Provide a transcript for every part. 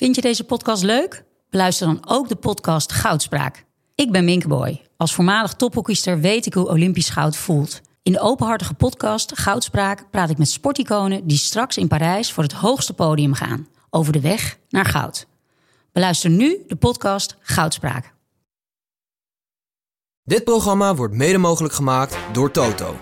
Vind je deze podcast leuk? Beluister dan ook de podcast Goudspraak. Ik ben Minke Boy. Als voormalig tophockeyster weet ik hoe Olympisch goud voelt. In de openhartige podcast Goudspraak praat ik met sporticonen die straks in Parijs voor het hoogste podium gaan. Over de weg naar goud. Beluister nu de podcast Goudspraak. Dit programma wordt mede mogelijk gemaakt door Toto.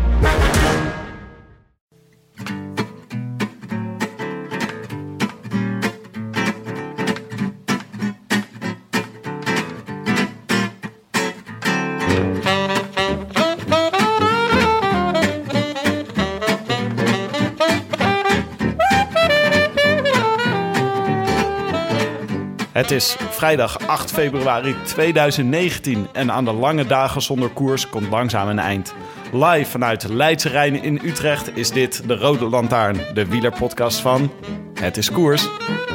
Het is vrijdag 8 februari 2019 en aan de lange dagen zonder koers komt langzaam een eind. Live vanuit Leidse Rijn in Utrecht is dit de Rode Lantaarn, de wielerpodcast van Het is Koers.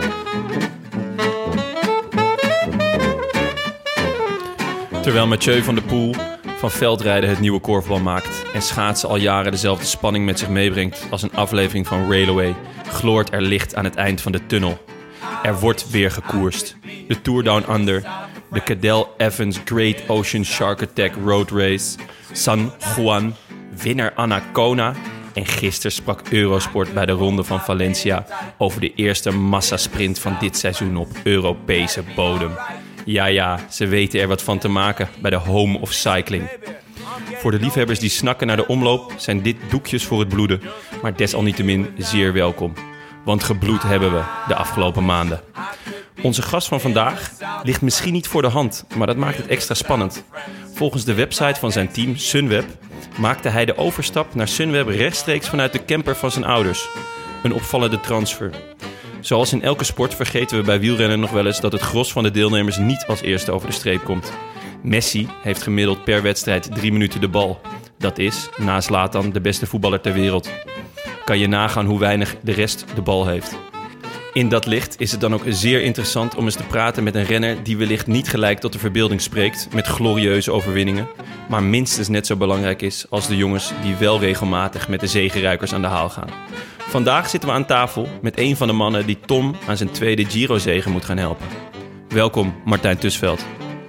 Terwijl Mathieu van der Poel van veldrijden het nieuwe korfbal maakt en schaatsen al jaren dezelfde spanning met zich meebrengt als een aflevering van Railway, gloort er licht aan het eind van de tunnel. Er wordt weer gekoerst. De Tour Down Under, de Cadel Evans Great Ocean Shark Attack Road Race, San Juan, winnaar Anacona en gisteren sprak Eurosport bij de Ronde van Valencia over de eerste massasprint van dit seizoen op Europese bodem. Ja, ze weten er wat van te maken bij de Home of Cycling. Voor de liefhebbers die snakken naar de omloop zijn dit doekjes voor het bloeden, maar desalniettemin zeer welkom. Want gebloed hebben we de afgelopen maanden. Onze gast van vandaag ligt misschien niet voor de hand, maar dat maakt het extra spannend. Volgens de website van zijn team, Sunweb, maakte hij de overstap naar Sunweb rechtstreeks vanuit de camper van zijn ouders. Een opvallende transfer. Zoals in elke sport vergeten we bij wielrennen nog wel eens dat het gros van de deelnemers niet als eerste over de streep komt. Messi heeft gemiddeld per wedstrijd 3 minuten de bal. Dat is, na Zlatan, de beste voetballer ter wereld. Kan je nagaan hoe weinig de rest de bal heeft. In dat licht is het dan ook zeer interessant om eens te praten met een renner die wellicht niet gelijk tot de verbeelding spreekt met glorieuze overwinningen, maar minstens net zo belangrijk is als de jongens die wel regelmatig met de zegenruikers aan de haal gaan. Vandaag zitten we aan tafel met een van de mannen die Tom aan zijn tweede Giro-zege moet gaan helpen. Welkom, Martijn Tusveld.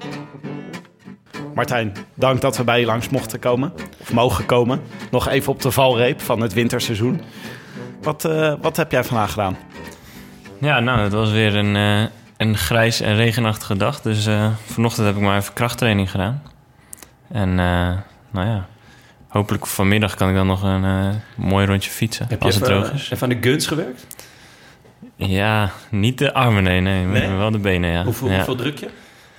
Martijn, dank dat we bij je langs mochten komen, of mogen komen. Nog even op de valreep van het winterseizoen. Wat heb jij vandaag gedaan? Ja, nou, het was weer een grijs en regenachtige dag. Dus vanochtend heb ik maar even krachttraining gedaan. En nou ja, hopelijk vanmiddag kan ik dan nog een mooi rondje fietsen. Heb als je het droog is. Even aan de guns gewerkt? Ja, niet de armen, nee? Wel de benen, ja. Hoeveel druk je?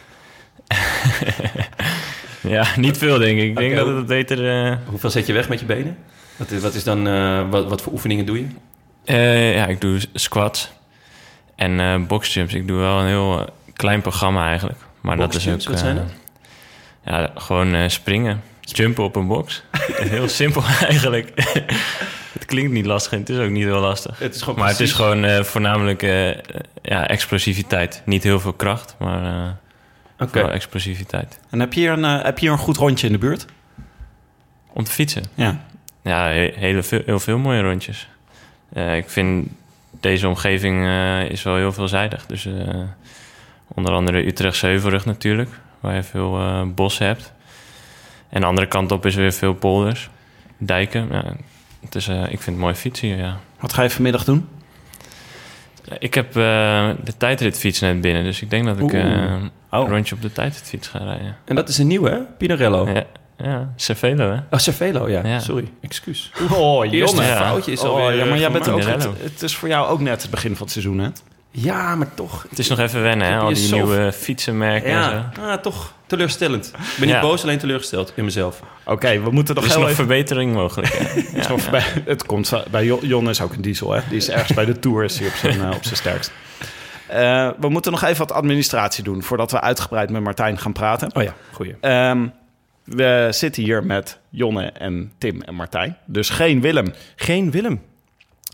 Ja, niet veel, denk ik. Ik denk dat het beter... Hoeveel zet je weg met je benen? Wat is dan, wat voor oefeningen doe je? Ja, ik doe squats en boxjumps. Ik doe wel een heel klein programma eigenlijk. Maar dat is ook... Wat zijn dat? Ja, gewoon springen. Jumpen op een box. Heel simpel eigenlijk. Het klinkt niet lastig en het is ook niet heel lastig. Het is gewoon maar het is gewoon voornamelijk explosiviteit. Niet heel veel kracht, maar vooral explosiviteit. En heb je hier een goed rondje in de buurt? Om te fietsen? Ja. Ja, heel veel mooie rondjes. Ik vind deze omgeving is wel heel veelzijdig. Dus onder andere Utrechtse Heuvelrug natuurlijk, waar je veel bossen hebt. En de andere kant op is weer veel polders, dijken. Ja, ik vind het mooi fietsen hier, ja. Wat ga je vanmiddag doen? Ik heb de tijdritfiets net binnen, dus ik denk dat ik een rondje op de tijdritfiets ga rijden. En dat is een nieuwe, hè? Pinarello. Ja, Cervelo, hè? Oh, Cervelo, ja. Sorry, excuus. Eerste foutje is alweer... Ja, maar jij bent ook... Pinarello. Het is voor jou ook net het begin van het seizoen, hè? Ja, maar toch... Het is nog even wennen, hè? Al die nieuwe fietsenmerken en zo. Toch teleurstellend. Ik ben niet boos, alleen teleurgesteld in mezelf. Oké, we moeten Er is nog verbetering mogelijk. Het komt bij Jon is ook een diesel, hè? Die is ergens bij de Tour is hij op zijn sterkst. We moeten nog even wat administratie doen voordat we uitgebreid met Martijn gaan praten. Oh ja, goeie. We zitten hier met Jonne en Tim en Martijn. Dus geen Willem. Geen Willem.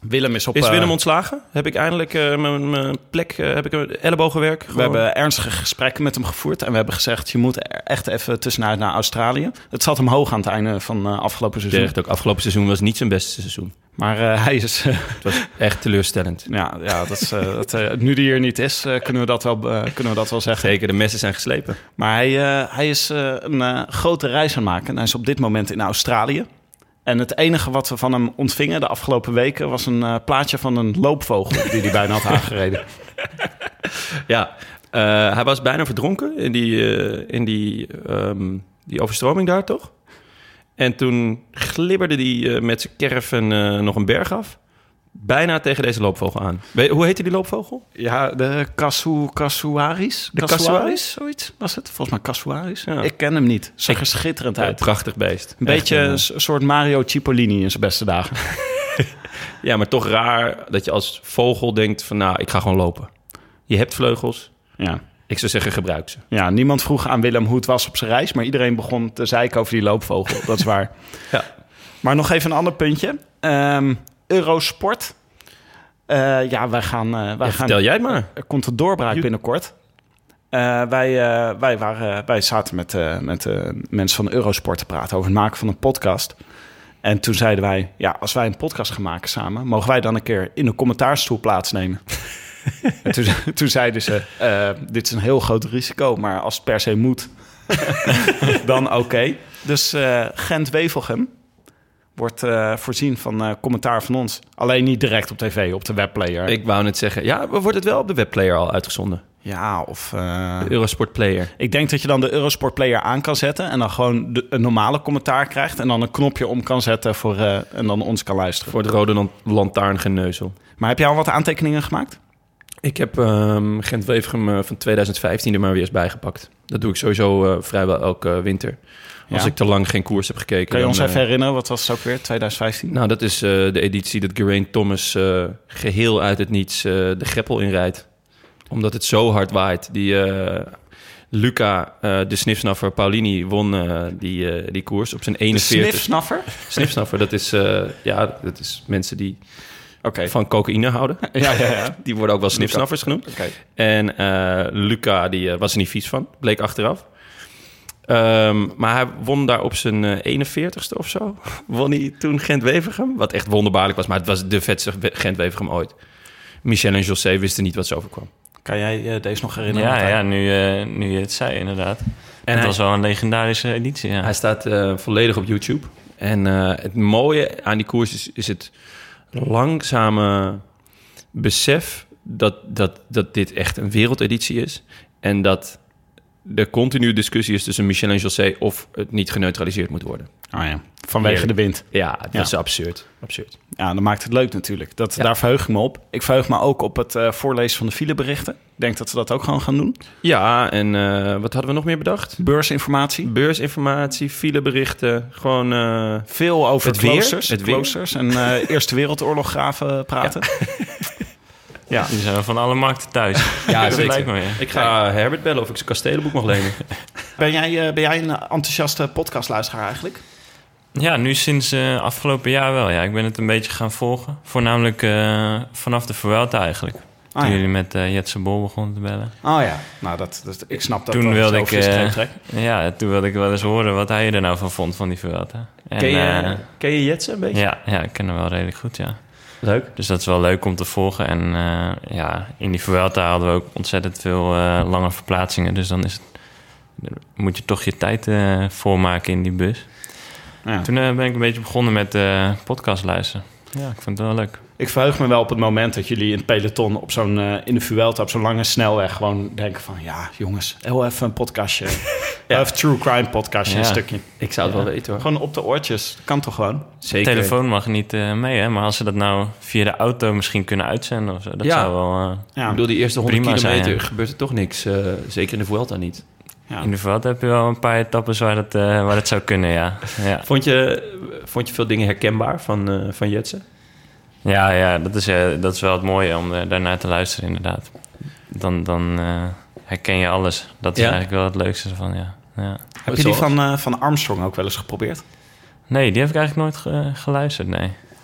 Willem is op... Is Willem ontslagen? Heb ik eindelijk mijn plek, heb ik een ellebogenwerk? We hebben ernstige gesprekken met hem gevoerd. En we hebben gezegd, je moet echt even tussenuit naar Australië. Het zat hem hoog aan het einde van afgelopen seizoen. Terecht ook, afgelopen seizoen was niet zijn beste seizoen. Maar hij is... Het was echt teleurstellend. ja, nu die hier niet is, kunnen we dat wel zeggen. Zeker, de messen zijn geslepen. Maar hij is een grote reis aan het maken. En hij is op dit moment in Australië. En het enige wat we van hem ontvingen de afgelopen weken... was een plaatje van een loopvogel die hij bijna had aangereden. Ja, hij was bijna verdronken in die overstroming daar, toch? En toen glibberde hij met zijn caravan nog een berg af. Bijna tegen deze loopvogel aan. Hoe heette die loopvogel? Ja, de Casuaris. De Casuaris? Zoiets was het. Volgens mij Casuaris. Ja. Ik ken hem niet. Zag er schitterend uit. Prachtig beest. Een beetje een soort Mario Cipollini in zijn beste dagen. Ja, maar toch raar dat je als vogel denkt van... nou, ik ga gewoon lopen. Je hebt vleugels. Ja. Ik zou zeggen, gebruik ze. Ja, niemand vroeg aan Willem hoe het was op zijn reis... maar iedereen begon te zeiken over die loopvogel. Dat is waar. Ja. Maar nog even een ander puntje. Eurosport. Wij gaan... Vertel jij het maar. Er komt een doorbraak binnenkort. Wij zaten met mensen van Eurosport te praten... over het maken van een podcast... En toen zeiden wij, ja, als wij een podcast gaan maken samen... mogen wij dan een keer in een commentaarstoel plaatsnemen? En toen zeiden ze, dit is een heel groot risico... maar als het per se moet, dan oké. Dus Gent-Wevelgem wordt voorzien van commentaar van ons. Alleen niet direct op tv, op de webplayer. Ik wou net zeggen, ja, wordt het wel op de webplayer al uitgezonden? Ja, of... De Eurosport Player. Ik denk dat je dan de Eurosport Player aan kan zetten... en dan gewoon een normale commentaar krijgt... en dan een knopje om kan zetten en dan ons kan luisteren. Voor de rode lantaarngeneuzel. Maar heb jij al wat aantekeningen gemaakt? Ik heb Gent-Wevelgem van 2015 er maar weer eens bijgepakt. Dat doe ik sowieso vrijwel elke winter. Als ik te lang geen koers heb gekeken. Kan je ons even herinneren, wat was het ook weer, 2015? Nou, dat is de editie dat Geraint Thomas geheel uit het niets de greppel inrijdt. Omdat het zo hard waait. Luca, de snifsnaffer Paulini, won die koers op zijn 41. De snifsnaffer? Snifsnaffer, dat is mensen die van cocaïne houden. Ja. Die worden ook wel snifsnaffers genoemd. Okay. En Luca, die was er niet vies van, bleek achteraf. Maar hij won daar op zijn 41ste of zo. Won hij toen Gent-Wevelgem. Wat echt wonderbaarlijk was, maar het was de vetste Gent-Wevelgem ooit. Michel en José wisten niet wat ze overkwam. Kan jij deze nog herinneren? Ja, nu je het zei, inderdaad. En het was wel een legendarische editie, ja. Hij staat volledig op YouTube. En het mooie aan die koers is het langzame besef... dat dit echt een wereldeditie is. En dat de continue discussie is tussen Michel en José... of het niet geneutraliseerd moet worden. Oh ja, vanwege de wind. Ja, dat is absurd. Ja, dan maakt het leuk natuurlijk. Daar verheug ik me op. Ik verheug me ook op het voorlezen van de fileberichten. Ik denk dat we dat ook gewoon gaan doen. Ja, en wat hadden we nog meer bedacht? Beursinformatie, fileberichten. Gewoon veel over het kloosters. Het kloosters en Eerste Wereldoorlog graven praten. Ja. Die zijn van alle markten thuis. Ja, dat zeker. lijkt me, ja. Ik ga Herbert bellen of ik zijn kastelenboek mag lenen. Ben jij een enthousiaste podcastluisteraar eigenlijk? Ja, nu sinds afgelopen jaar wel. Ja, ik ben het een beetje gaan volgen. Voornamelijk vanaf de Vuelta eigenlijk. Toen jullie met Jetse Bol begonnen te bellen. Oh ja, nou ik snap dat. Toen wilde ik, toen wilde ik wel eens horen wat hij er nou van vond van die Vuelta. En, ken je Jetse een beetje? Ja, ik ken hem wel redelijk goed, ja. Leuk. Dus dat is wel leuk om te volgen. En in die Vuelta hadden we ook ontzettend veel lange verplaatsingen. Dus dan moet je toch je tijd voormaken in die bus. Ja. Toen ben ik een beetje begonnen met podcast luisteren. Ja, ik vond het wel leuk. Ik verheug me wel op het moment dat jullie in het peloton in de Vuelta op zo'n lange snelweg gewoon denken van... ja, jongens, heel even een podcastje. Even true crime podcastje, een stukje. Ik zou het wel weten, hoor. Gewoon op de oortjes. Dat kan toch gewoon? Zeker. De telefoon mag niet mee, hè? Maar als ze dat nou via de auto misschien kunnen uitzenden of zo... dat zou wel ik bedoel, die eerste 100 kilometer zijn, gebeurt er toch niks. Zeker in de Vuelta niet. Ja. In de Vuelta heb je wel een paar etappes waar het zou kunnen, ja. Vond je veel dingen herkenbaar van Jetse? Ja, dat is wel het mooie om daarnaar te luisteren, inderdaad. Dan herken je alles. Dat is eigenlijk wel het leukste ervan, ja. Heb je die van Armstrong ook wel eens geprobeerd? Nee, die heb ik eigenlijk nooit geluisterd, nee.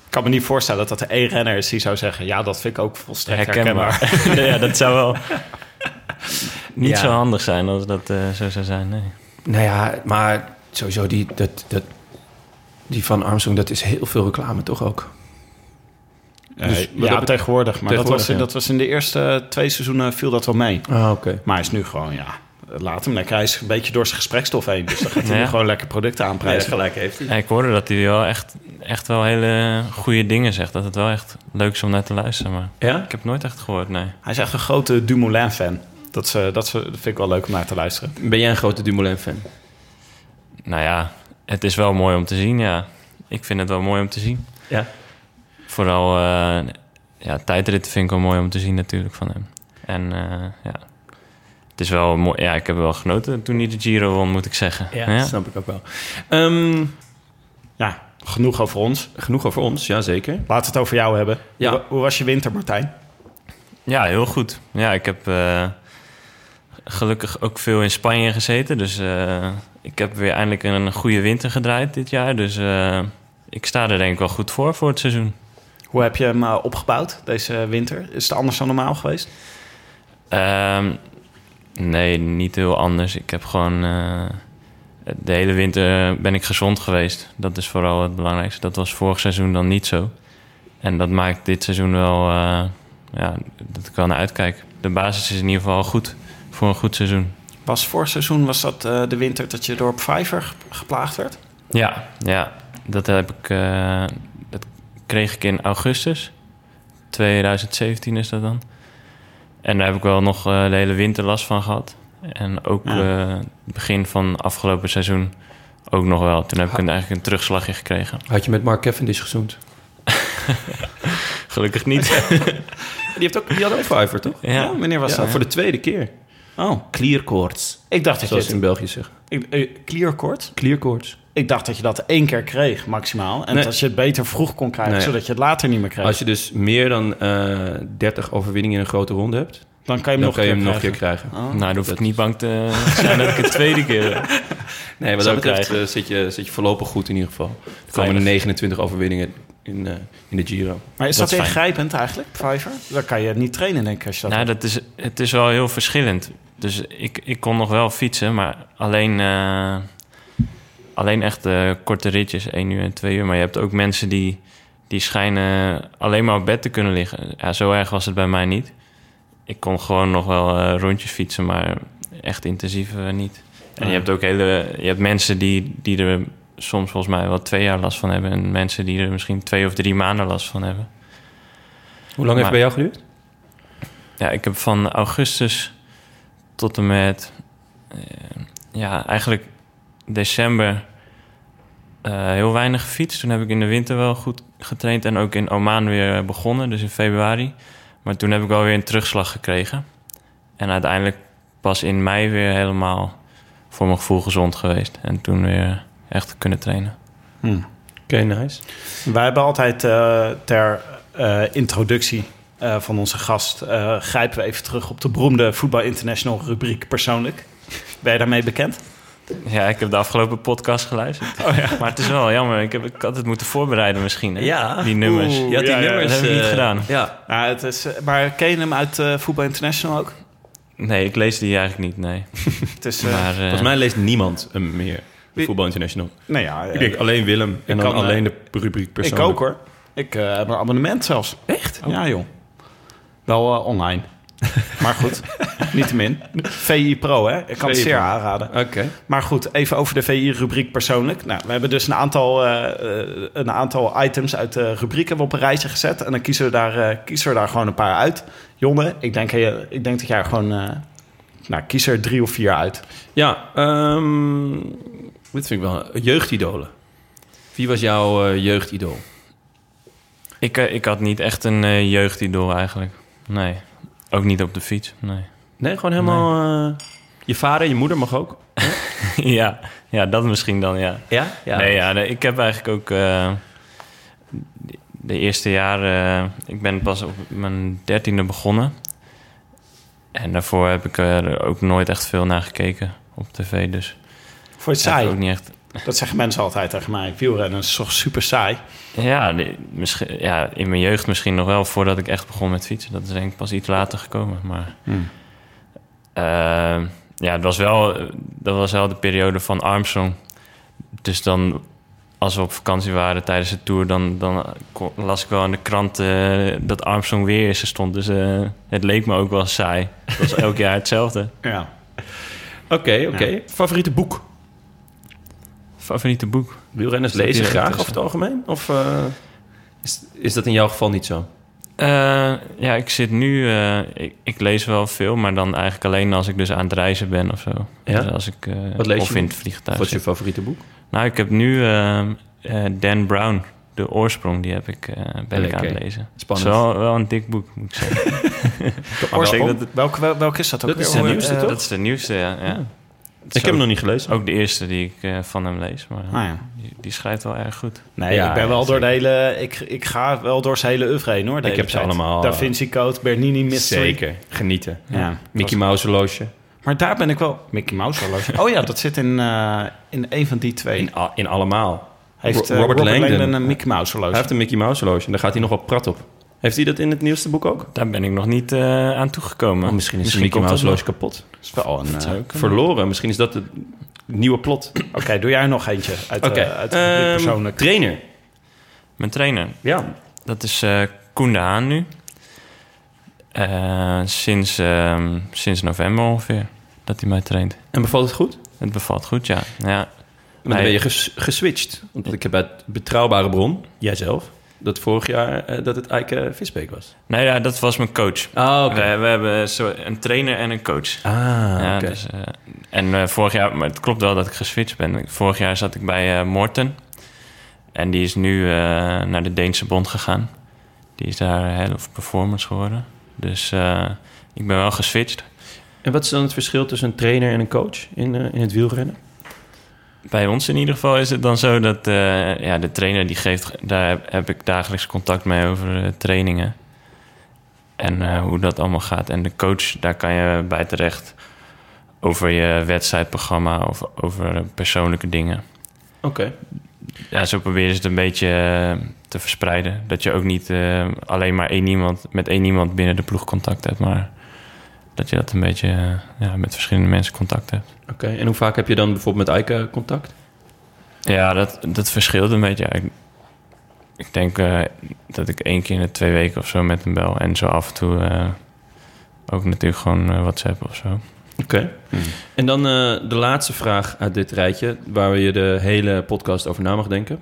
Ik kan me niet voorstellen dat er één renner is die zou zeggen... ja, dat vind ik ook volstrekt herkenbaar. Ja, dat zou wel niet zo handig zijn als dat zo zou zijn, nee. Nou ja, maar sowieso die van Armstrong, dat is heel veel reclame toch ook? Dus, tegenwoordig. Maar dat was in de eerste 2 seizoenen viel dat wel mee. Ah, oké. Maar hij is nu gewoon, laat hem lekker. Hij is een beetje door zijn gesprekstof heen. Dus dan gaat hij nu gewoon lekker producten aanprijzen. Gelijk heeft hij. Ja, ik hoorde dat hij wel echt wel hele goede dingen zegt. Dat het wel echt leuk is om naar te luisteren. Maar Ja? ik heb het nooit echt gehoord, nee. Hij is echt een grote Dumoulin-fan. Dat vind ik wel leuk om naar te luisteren. Ben jij een grote Dumoulin-fan? Nou ja, het is wel mooi om te zien, ja. Ik vind het wel mooi om te zien. Ja. Vooral tijdritten vind ik wel mooi om te zien natuurlijk van hem. En het is wel mooi. Ja, ik heb wel genoten toen hij de Giro won, moet ik zeggen. Ja, dat snap ik ook wel. Genoeg over ons. Genoeg over ons, ja zeker. Laten we het over jou hebben. Ja. Hoe was je winter, Martijn? Ja, heel goed. Ja, ik heb gelukkig ook veel in Spanje gezeten. Dus ik heb weer eindelijk een goede winter gedraaid dit jaar. Dus ik sta er denk ik wel goed voor het seizoen. Hoe heb je hem opgebouwd deze winter? Is het anders dan normaal geweest? Nee, niet heel anders. Ik heb gewoon... de hele winter ben ik gezond geweest. Dat is vooral het belangrijkste. Dat was vorig seizoen dan niet zo. En dat maakt dit seizoen wel... dat ik wel naar uitkijk. De basis is in ieder geval goed voor een goed seizoen. Vorig seizoen was dat de winter dat je door op Fiverr geplaagd werd? Ja, dat heb ik... dat kreeg ik in augustus. 2017 is dat dan. En daar heb ik wel nog de hele winter last van gehad. En ook het begin van afgelopen seizoen ook nog wel. Toen heb ik eigenlijk een terugslagje gekregen. Had je met Mark Cavendish gezoend? Gelukkig niet. Die had ook Fiverr, toch? Ja. Wanneer was dat? Voor de tweede keer. Oh, Clear Chords. ik dacht dat Zoals je ze in België zeggen. Clear cord? Clear Chords. Ik dacht dat je dat 1 keer kreeg, maximaal. En Nee. dat je het beter vroeg kon krijgen, Nee. zodat je het later niet meer kreeg. Als je dus meer dan 30 overwinningen in een grote ronde hebt... dan kan je hem dan kan je hem nog een keer keer krijgen. Oh. Nou, dan hoef ik niet bang te zijn dat ik het tweede keer... Nee, wat Zo dat betreft zit je voorlopig goed in ieder geval. Er komen er 29 overwinningen in de Giro. Maar is Dat dat is fijn. ingrijpend eigenlijk, Fiverr? Dan kan je niet trainen, denk ik, als je dat... Nou, het is wel heel verschillend. Dus ik kon nog wel fietsen, maar alleen echt korte ritjes, 1 uur en 2 uur. Maar je hebt ook mensen die schijnen alleen maar op bed te kunnen liggen. Ja, zo erg was het bij mij niet. Ik kon gewoon nog wel rondjes fietsen, maar echt intensief niet. En je hebt ook je hebt mensen die er soms volgens mij wel 2 jaar last van hebben. En mensen die er misschien 2 of 3 maanden last van hebben. Hoe lang heeft het bij jou geduurd? Ja, ik heb van augustus tot en met... eigenlijk december heel weinig gefietst. Toen heb ik in de winter wel goed getraind. En ook in Oman weer begonnen, dus in februari. Maar toen heb ik wel weer een terugslag gekregen. En uiteindelijk pas in mei weer helemaal voor mijn gevoel gezond geweest. En toen weer echt kunnen trainen. Oké, nice. Wij hebben altijd ter introductie van onze gast... grijpen we even terug op de beroemde Voetbal International rubriek persoonlijk. Ben je daarmee bekend? Ja, ik heb de afgelopen podcast geluisterd. Oh ja. Maar het is wel jammer. Ik had het moeten voorbereiden misschien. Hè? Ja. Die nummers. Oeh. Je had die Ja, nummers... dat heb ik niet gedaan. Ja. Ja, maar ken je hem uit Voetbal International ook? Nee, ik lees die eigenlijk niet, nee. Het is, Maar, Volgens mij leest niemand hem meer. Wie- Voetbal International. nou ja, Ik denk alleen Willem en ik dan kan, alleen de rubriek ik persoonlijk. ook hoor. Ik heb een abonnement zelfs. Echt? Ja joh. Wel online. Maar goed, niettemin. VI Pro, hè? Ik kan het VI zeer Pro. aanraden. Oké. Maar goed, even over de VI-rubriek persoonlijk. Nou, we hebben dus een aantal items uit de rubriek hebben we op een rijtje gezet. En dan kiezen we daar gewoon een paar uit. Jonne, ik denk dat jij er gewoon... kies er 3 of 4 uit. Ja, dit vind ik wel jeugdidolen. Wie was jouw jeugdidool? Ik had niet echt een jeugdidool eigenlijk. Nee, ook niet op de fiets. Nee. Nee, gewoon helemaal... je vader, je moeder mag ook? ja, dat misschien dan, ja. Ja? Nee, ik heb eigenlijk ook de eerste jaren... ik ben pas op mijn 13e begonnen. En daarvoor heb ik er ook nooit echt veel naar gekeken op tv. Dus Vond je het saai? ook niet echt... Dat zeggen mensen altijd tegen mij. Wielrennen is toch super saai? Ja, in mijn jeugd misschien nog wel, voordat ik echt begon met fietsen. Dat is denk ik pas iets later gekomen. Maar dat was wel de periode van Armstrong. Dus dan, als we op vakantie waren tijdens de Tour... dan las ik wel aan de krant dat Armstrong weer eerste stond. Dus het leek me ook wel saai. Het was elk jaar hetzelfde. Ja. Oké. Ja. Favoriete boek? Favoriete boek? Wielrenners lezen graag over het algemeen? Of is dat in jouw geval niet zo? Ik zit nu... ik lees wel veel, maar dan eigenlijk alleen als ik dus aan het reizen ben of zo. Ja? Dus als ik, Wat lees of je? in het vliegtuig. Wat is je favoriete boek? Nou, ik heb nu Dan Brown, De Oorsprong, die heb ik, ben ik aan het lezen. Spannend. Het is wel een dik boek, moet ik zeggen. De Oorsprong? Welke is dat ook? Dat is de nieuwste, toch? Dat is de nieuwste, ja. Ik heb hem nog niet gelezen. Ook de eerste die ik van hem lees, maar die schrijft wel erg goed. Nee, ik ben wel door de hele... Ik ga wel door zijn hele oeuvre heen, hoor. Ik heb ze allemaal... Da Vinci Code, Bernini Mystery. Zeker, genieten. Ja. Mickey Mouse horloge. Maar daar ben ik wel... Mickey Mouse horloge. Oh ja, dat zit in een van die twee. In allemaal. Heeft Robert Langdon een Mickey Mouse horloge. Hij heeft een Mickey Mouse horloge en daar gaat hij nog wel prat op. Heeft hij dat in het nieuwste boek ook? Daar ben ik nog niet aan toegekomen. Misschien is de Mickey Mouse horloge kapot. Dat is wel een... verloren. Misschien is dat het nieuwe plot. Oké, doe jij nog eentje uit persoonlijk. Trainer. Mijn trainer? Ja. Dat is Koen de Haan nu. Sinds november ongeveer dat hij mij traint. En bevalt het goed? Het bevalt goed, ja. Maar dan ben je geswitcht. Want ik heb uit betrouwbare bron, jijzelf, dat vorig jaar dat het Eike Visbeek was. Nee, ja, dat was mijn coach. We hebben een trainer en een coach. Oké. Dus, vorig jaar, maar het klopt wel dat ik geswitcht ben. Vorig jaar zat ik bij Morten. En die is nu naar de Deense Bond gegaan. Die is daar head of performance geworden. Dus ik ben wel geswitcht. En wat is dan het verschil tussen een trainer en een coach in het wielrennen? Bij ons in ieder geval is het dan zo dat de trainer die geeft... Daar heb ik dagelijks contact mee over trainingen. En hoe dat allemaal gaat. En de coach, daar kan je bij terecht over je wedstrijdprogramma... of over persoonlijke dingen. Oké. Ja, zo proberen ze het een beetje te verspreiden. Dat je ook niet alleen maar met één iemand binnen de ploeg contact hebt... maar dat je dat een beetje met verschillende mensen contact hebt. Oké. En hoe vaak heb je dan bijvoorbeeld met Eike contact? Ja, dat verschilt een beetje. Ik denk dat ik 1 keer in de 2 weken of zo met hem bel. En zo af en toe ook natuurlijk gewoon WhatsApp of zo. Oké. En dan de laatste vraag uit dit rijtje... waar je de hele podcast over na mag denken.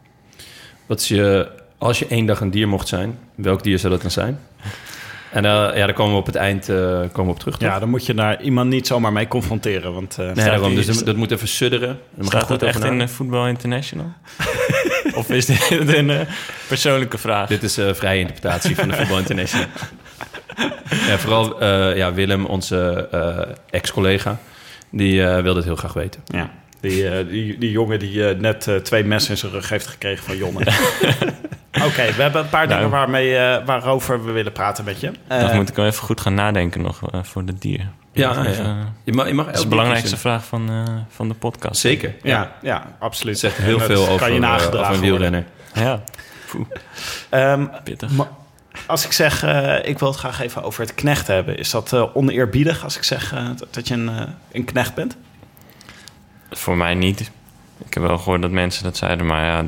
Als je 1 dag een dier mocht zijn... welk dier zou dat dan zijn? En daar komen we op het eind op terug. Toch? Ja, dan moet je daar iemand niet zomaar mee confronteren. Want, daarom. Dus dat moet even sudderen. Staat dat echt in Voetbal International? Of is dit een persoonlijke vraag? Dit is vrije interpretatie van de Voetbal International. Ja, vooral Willem, onze ex-collega, die wil dit heel graag weten. Ja, die jongen die net 2 messen in zijn rug heeft gekregen van Jonne. Oké, we hebben een paar dingen waarover we willen praten met je. Dan moet ik wel even goed gaan nadenken nog voor het dier. Je mag dat is de belangrijkste vraag van de podcast. Zeker. Ja, absoluut. Het zegt heel veel over een wielrenner. Ja. Pittig. Als ik zeg, ik wil het graag even over het knecht hebben... is dat oneerbiedig als ik zeg dat je een knecht bent? Voor mij niet. Ik heb wel gehoord dat mensen dat zeiden, maar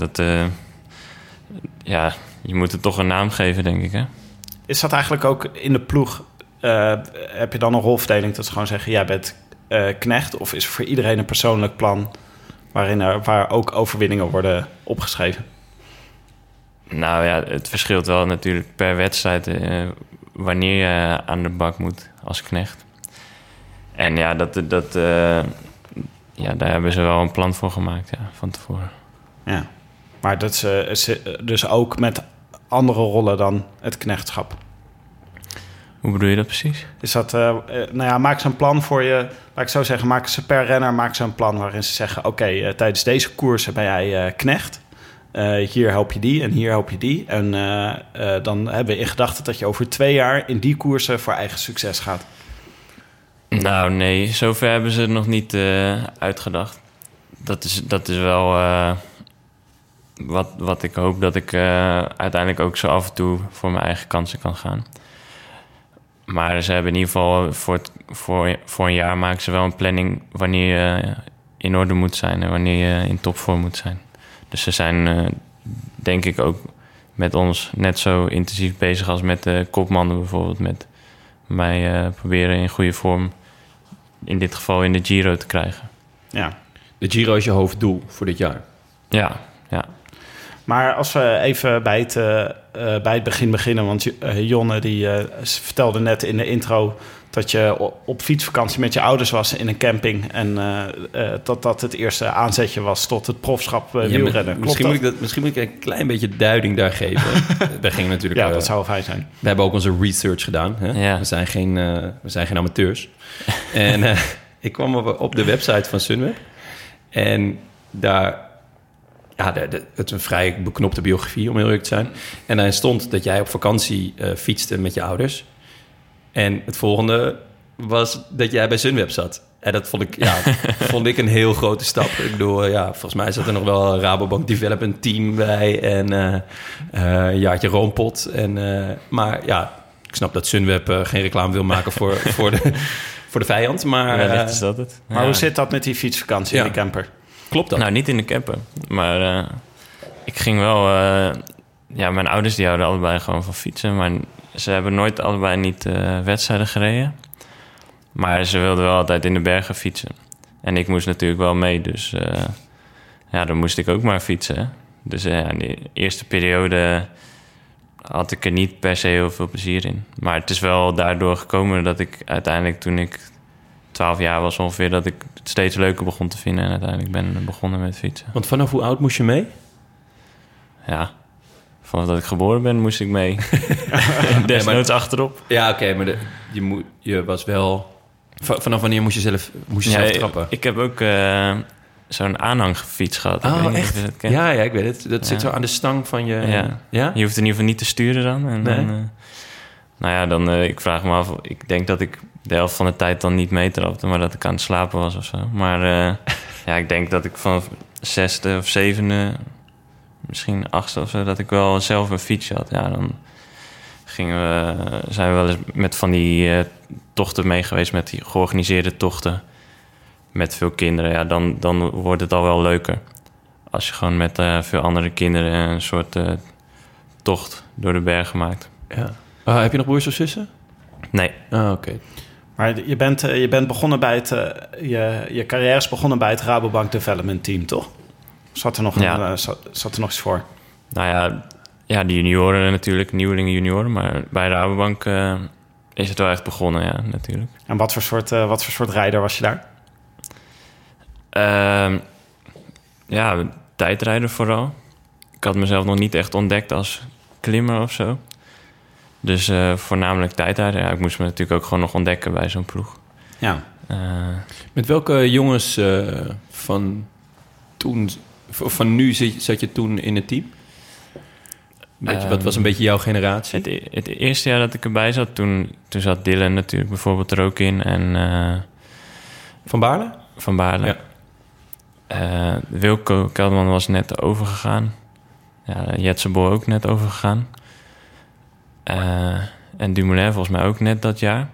je moet het toch een naam geven, denk ik, hè? Is dat eigenlijk ook in de ploeg... heb je dan een rolverdeling dat ze gewoon zeggen... jij bent knecht, of is er voor iedereen een persoonlijk plan... waar ook overwinningen worden opgeschreven? Nou ja, het verschilt wel natuurlijk per wedstrijd... wanneer je aan de bak moet als knecht. En ja, daar hebben ze wel een plan voor gemaakt, van tevoren. Ja, maar dat is dus ook met andere rollen dan het knechtschap. Hoe bedoel je dat precies? Is dat, maak ze een plan voor je... Laat ik zo zeggen, maken ze per renner een plan... waarin ze zeggen, oké, tijdens deze koersen ben jij knecht. Hier help je die en hier help je die. En dan hebben we in gedachten dat je over 2 jaar... in die koersen voor eigen succes gaat. Nou, nee, zover hebben ze het nog niet uitgedacht. dat is wel wat ik hoop dat ik uiteindelijk ook zo af en toe voor mijn eigen kansen kan gaan. Maar ze hebben in ieder geval voor een jaar maken ze wel een planning wanneer je in orde moet zijn en wanneer je in topvorm moet zijn. Dus ze zijn denk ik ook met ons net zo intensief bezig als met de kopmannen bijvoorbeeld. Met mij proberen in goede vorm, in dit geval in de Giro te krijgen. Ja. De Giro is je hoofddoel voor dit jaar. Ja. Maar als we even bij het begin beginnen... want Jonne die vertelde net in de intro... dat je op fietsvakantie met je ouders was in een camping... en dat het eerste aanzetje was tot het profschap wielrennen. Misschien moet ik een klein beetje duiding daar geven. We gingen natuurlijk... Ja, dat zou fijn zijn. We hebben ook onze research gedaan. Hè? Ja. We zijn geen amateurs. En ik kwam op de website van Sunweb. En daar... Ja, het is een vrij beknopte biografie, om heel eerlijk te zijn. En daarin stond dat jij op vakantie fietste met je ouders. En het volgende was dat jij bij Sunweb zat. En dat vond ik een heel grote stap. Ik bedoel, volgens mij zat er nog wel een Rabobank Development Team bij. En een jaartje Roompot. Maar ja, ik snap dat Sunweb geen reclame wil maken voor de vijand. Maar, Wellicht is dat het. Maar hoe zit dat met die fietsvakantie in de camper? Klopt dat? Nou, niet in de camper. Maar ik ging wel... mijn ouders die houden allebei gewoon van fietsen. Maar ze hebben nooit allebei niet wedstrijden gereden. Maar ze wilden wel altijd in de bergen fietsen. En ik moest natuurlijk wel mee. Dus dan moest ik ook maar fietsen. Hè? Dus in de eerste periode had ik er niet per se heel veel plezier in. Maar het is wel daardoor gekomen dat ik uiteindelijk toen ik 12 jaar was ongeveer... dat ik het steeds leuker begon te vinden. En uiteindelijk ben begonnen met fietsen. Want vanaf hoe oud moest je mee? Ja, vanaf dat ik geboren ben moest ik mee. Desnoods achterop. Ja, oké, maar je was wel... Vanaf wanneer moest je zelf trappen? Ik heb ook zo'n aanhangfiets gehad. Ik weet niet echt? of je dat kent. Ja, ik weet het. Dat zit zo aan de stang van je... Ja. Je hoeft in ieder geval niet te sturen dan. En Nee. dan, ik vraag me af... Ik denk dat ik de helft van de tijd dan niet meetrapte... maar dat ik aan het slapen was of zo. Maar ik denk dat ik van 6e of 7e... misschien 8e of zo... dat ik wel zelf een fietsje had. Ja, dan zijn we wel eens met van die tochten mee geweest... met die georganiseerde tochten... met veel kinderen. Ja, dan wordt het al wel leuker. Als je gewoon met veel andere kinderen... een soort tocht door de bergen maakt. Ja. Heb je nog broers of zussen? Nee. Oké. Maar je bent begonnen bij het... je carrière is begonnen bij het Rabobank Development Team, toch? Zat er nog iets voor? Nou ja, de junioren natuurlijk, nieuwelingen junioren. Maar bij Rabobank is het wel echt begonnen, ja, natuurlijk. En wat voor soort rijder was je daar? Tijdrijder vooral. Ik had mezelf nog niet echt ontdekt als klimmer of zo. Dus voornamelijk tijdrijder. Ja, ik moest me natuurlijk ook gewoon nog ontdekken bij zo'n ploeg. Ja. Met welke jongens van toen... Van nu zat je toen in het team? Wat was een beetje jouw generatie? Het eerste jaar dat ik erbij zat, toen zat Dylan natuurlijk bijvoorbeeld er ook in. En, Van Baarle? Van Baarle. Ja. Wilco Kelderman was net overgegaan. Ja, Jetsebol ook net overgegaan. En Dumoulin volgens mij ook net dat jaar.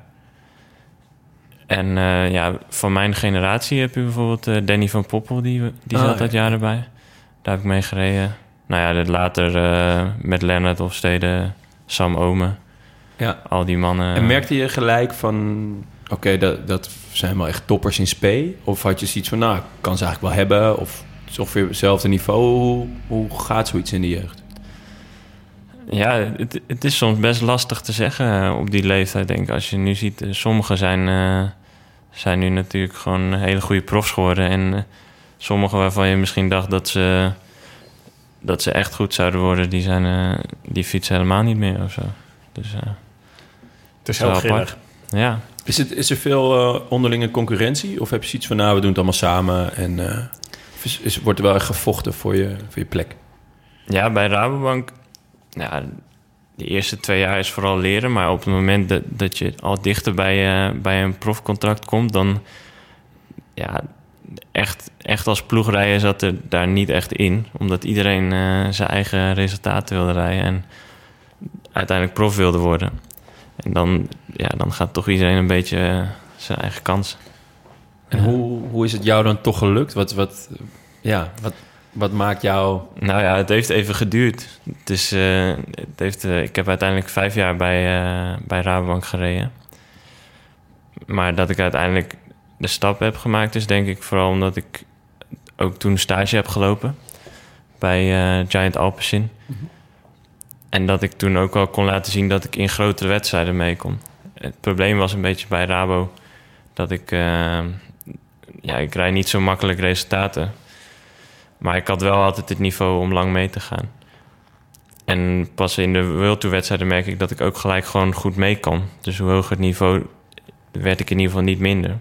En van mijn generatie heb je bijvoorbeeld Danny van Poppel, die zat dat jaar erbij. Daar heb ik mee gereden. Nou ja, later met Lennart Hofstede, Sam Omen. Ja. Al die mannen. En merkte je gelijk van... Oké, dat zijn wel echt toppers in spe? Of had je zoiets van, nou, ik kan ze eigenlijk wel hebben? Of het is ongeveer hetzelfde niveau? Hoe gaat zoiets in de jeugd? Ja, het is soms best lastig te zeggen op die leeftijd, denk ik. Als je nu ziet, sommigen zijn nu natuurlijk gewoon hele goede profs geworden. En sommigen waarvan je misschien dacht dat ze echt goed zouden worden, die fietsen helemaal niet meer of zo. Dus het is heel grillig. Ja. Is er veel onderlinge concurrentie? Of heb je zoiets van, nou, we doen het allemaal samen en wordt er wel echt gevochten voor je plek? Ja, bij Rabobank, ja, de eerste 2 jaar is vooral leren. Maar op het moment dat je al dichter bij een profcontract komt, echt als ploegrijden zat er daar niet echt in. Omdat iedereen zijn eigen resultaten wilde rijden en uiteindelijk prof wilde worden. En dan gaat toch iedereen een beetje zijn eigen kans. En hoe is het jou dan toch gelukt? Wat maakt jou... Nou ja, het heeft even geduurd. Ik heb uiteindelijk 5 jaar bij Rabobank gereden. Maar dat ik uiteindelijk de stap heb gemaakt is denk ik vooral omdat ik ook toen stage heb gelopen bij Giant Alpecin. Mm-hmm. En dat ik toen ook wel kon laten zien dat ik in grotere wedstrijden mee kon. Het probleem was een beetje bij Rabo dat ik rijd niet zo makkelijk resultaten. Maar ik had wel altijd het niveau om lang mee te gaan. En pas in de World Tour wedstrijden merk ik dat ik ook gelijk gewoon goed mee kan. Dus hoe hoger het niveau, werd ik in ieder geval niet minder.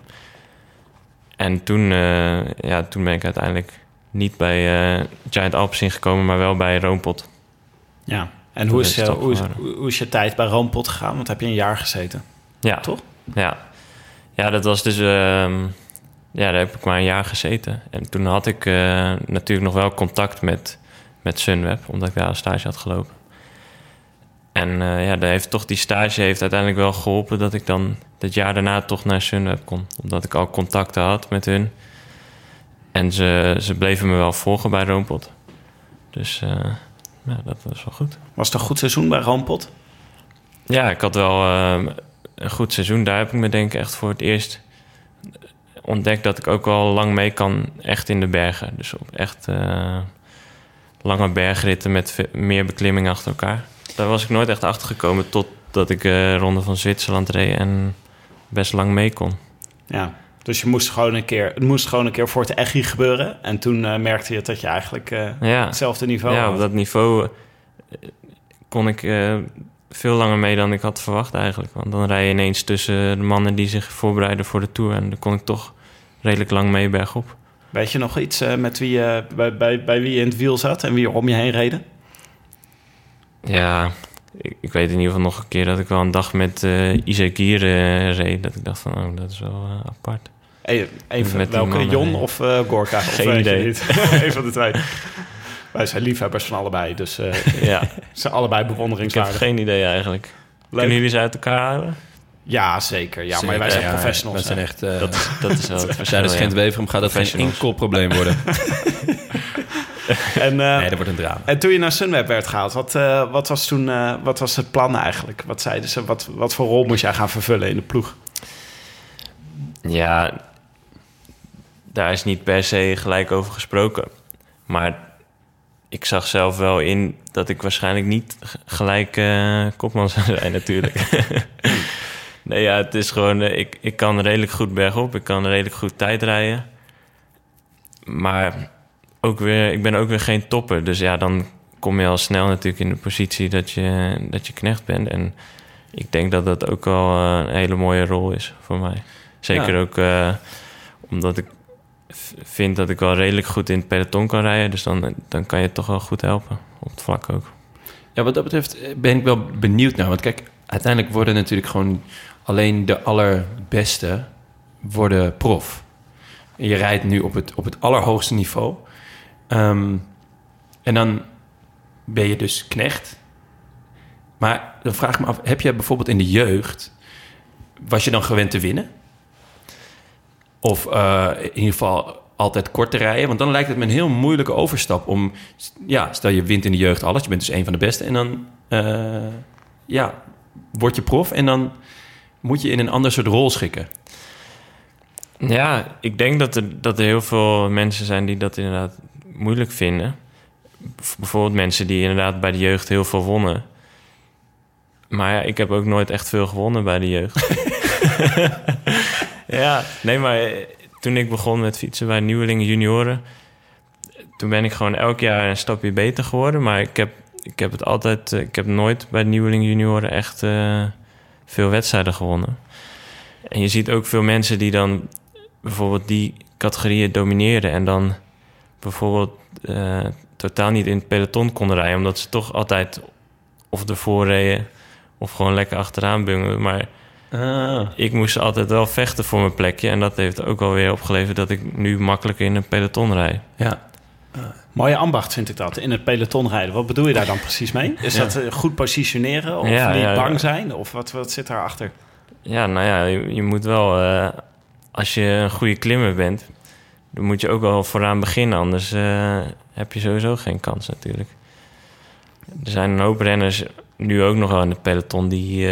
En toen ben ik uiteindelijk niet bij Giant Alpecin gekomen, maar wel bij Roompot. Ja, en hoe is je tijd bij Roompot gegaan? Want heb je een jaar gezeten? Ja. Toch? Ja, dat was dus... daar heb ik maar een jaar gezeten. En toen had ik natuurlijk nog wel contact met Sunweb, omdat ik daar een stage had gelopen. En die stage heeft uiteindelijk wel geholpen dat ik dan het jaar daarna toch naar Sunweb kon. Omdat ik al contacten had met hun. En ze bleven me wel volgen bij Roompot. Dus dat was wel goed. Was het een goed seizoen bij Roompot? Ja, ik had wel een goed seizoen. Daar heb ik me denk ik echt voor het eerst ontdekt dat ik ook wel lang mee kan echt in de bergen. Dus op echt lange bergritten met meer beklimming achter elkaar. Daar was ik nooit echt achter gekomen totdat ik Ronde van Zwitserland reed en best lang mee kon. Ja, dus het moest gewoon een keer voor het Echi gebeuren. En toen merkte je dat je eigenlijk hetzelfde niveau had. Ja, op dat niveau kon ik veel langer mee dan ik had verwacht eigenlijk. Want dan rij je ineens tussen de mannen die zich voorbereiden voor de Tour. En dan kon ik toch redelijk lang mee bergop. Weet je nog iets met wie bij wie je in het wiel zat en wie er om je heen reden? Ja, ik weet in ieder geval nog een keer dat ik wel een dag met Izagir reed. Dat ik dacht van, dat is wel apart. Even welke, Jon of Gorka? Geen idee. Eén van de twee. Wij zijn liefhebbers van allebei, dus ze zijn allebei bewonderingswaardig. Ik heb geen idee eigenlijk. Kunnen jullie ze uit elkaar halen? Ja, zeker. Ja, maar wij zijn professionals. Wij zijn echt... dat is wel het verschil. Tijdens Gent-Weverum gaat dat geen enkel probleem worden. Nee, dat wordt een drama. En toen je naar Sunweb werd gehaald, wat was het plan eigenlijk? Wat zeiden ze? Wat voor rol moest jij gaan vervullen in de ploeg? Ja, daar is niet per se gelijk over gesproken. Maar ik zag zelf wel in dat ik waarschijnlijk niet gelijk kopman zou zijn natuurlijk. Nee, ja, het is gewoon... Ik kan redelijk goed bergop. Ik kan redelijk goed tijd rijden. Maar ik ben ook weer geen topper. Dus ja, dan kom je al snel natuurlijk in de positie dat je knecht bent. En ik denk dat dat ook wel een hele mooie rol is voor mij. Zeker ook omdat ik vind dat ik wel redelijk goed in het peloton kan rijden. Dus dan kan je toch wel goed helpen. Op het vlak ook. Ja, wat dat betreft ben ik wel benieuwd naar. Want kijk, uiteindelijk worden natuurlijk gewoon alleen de allerbeste worden prof. En je rijdt nu op het allerhoogste niveau. En dan ben je dus knecht. Maar dan vraag ik me af, heb je bijvoorbeeld in de jeugd... was je dan gewend te winnen? Of in ieder geval altijd kort te rijden? Want dan lijkt het me een heel moeilijke overstap om... Ja, stel je wint in de jeugd alles, je bent dus een van de beste... en dan word je prof en dan moet je in een ander soort rol schikken. Ja, ik denk dat er heel veel mensen zijn die dat inderdaad moeilijk vinden. Bijvoorbeeld mensen die inderdaad bij de jeugd heel veel wonnen. Maar ja, ik heb ook nooit echt veel gewonnen bij de jeugd. Ja, nee, maar toen ik begon met fietsen bij nieuwelingen junioren... toen ben ik gewoon elk jaar een stapje beter geworden. Maar ik heb nooit bij nieuwelingen junioren echt veel wedstrijden gewonnen. En je ziet ook veel mensen die dan bijvoorbeeld die categorieën domineren... en dan bijvoorbeeld totaal niet in het peloton konden rijden... omdat ze toch altijd of ervoor reden of gewoon lekker achteraan bungelen. Maar Ik moest altijd wel vechten voor mijn plekje. En dat heeft ook alweer opgeleverd dat ik nu makkelijker in een peloton rijd. Ja. Mooie ambacht vind ik dat, in het peloton rijden. Wat bedoel je daar dan precies mee? Is dat goed positioneren of niet bang zijn? Of wat zit daarachter? Ja, nou ja, je moet wel... als je een goede klimmer bent, dan moet je ook wel vooraan beginnen. Anders heb je sowieso geen kans natuurlijk. Er zijn een hoop renners, nu ook nog wel in het peloton,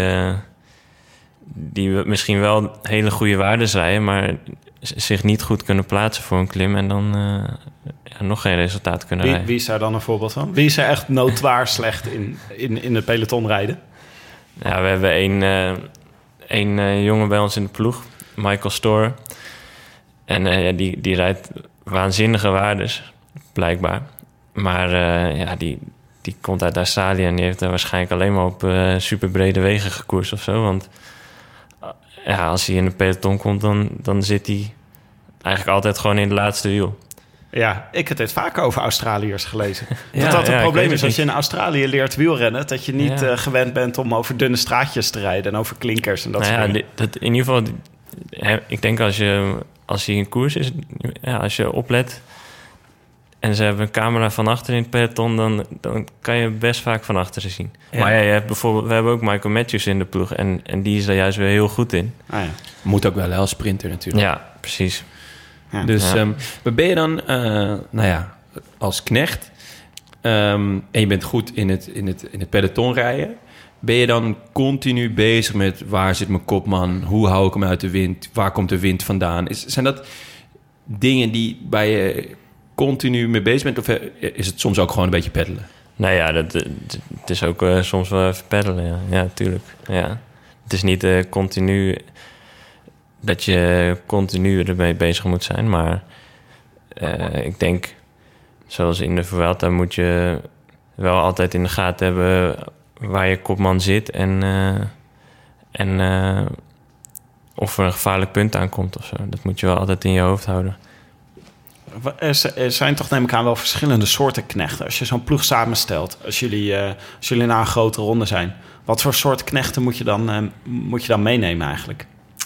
die misschien wel hele goede waardes rijden, maar zich niet goed kunnen plaatsen voor een klim en dan nog geen resultaat kunnen rijden. Wie is daar dan een voorbeeld van? Wie is er echt noodwaar slecht in het peloton rijden? Ja, we hebben één jongen bij ons in de ploeg, Michael Storer. En die rijdt waanzinnige waardes, blijkbaar. Maar die komt uit Australië en die heeft daar waarschijnlijk alleen maar op superbrede wegen gekoerst of zo. Want als hij in de peloton komt, dan zit hij eigenlijk altijd gewoon in het laatste wiel. Ja, ik heb het vaak over Australiërs gelezen. Dat het probleem is als je in Australië leert wielrennen, dat je niet gewend bent om over dunne straatjes te rijden en over klinkers en dat soort dingen. In ieder geval, ik denk als hij in koers is, als je oplet en ze hebben een camera van achter in het peloton, dan kan je best vaak van achteren zien. Ja. Maar je hebt bijvoorbeeld, we hebben ook Michael Matthews in de ploeg en die is daar juist weer heel goed in. Moet ook wel als sprinter natuurlijk. Ja, precies. Ja. Dus waar ben je dan, als knecht en je bent goed in het peloton rijden, ben je dan continu bezig met waar zit mijn kopman, hoe hou ik hem uit de wind, waar komt de wind vandaan? Zijn dat dingen die bij je continu mee bezig bent of is het soms ook gewoon een beetje peddelen? Nou ja, het is ook soms wel even peddelen, ja, tuurlijk. Ja. Het is niet continu dat je continu ermee bezig moet zijn, maar ik denk, zoals in de Vuelta moet je wel altijd in de gaten hebben waar je kopman zit en of er een gevaarlijk punt aankomt of zo. Dat moet je wel altijd in je hoofd houden. Er zijn toch, neem ik aan, wel verschillende soorten knechten. Als je zo'n ploeg samenstelt, als jullie na een grote ronde zijn, wat voor soort knechten moet je dan meenemen eigenlijk?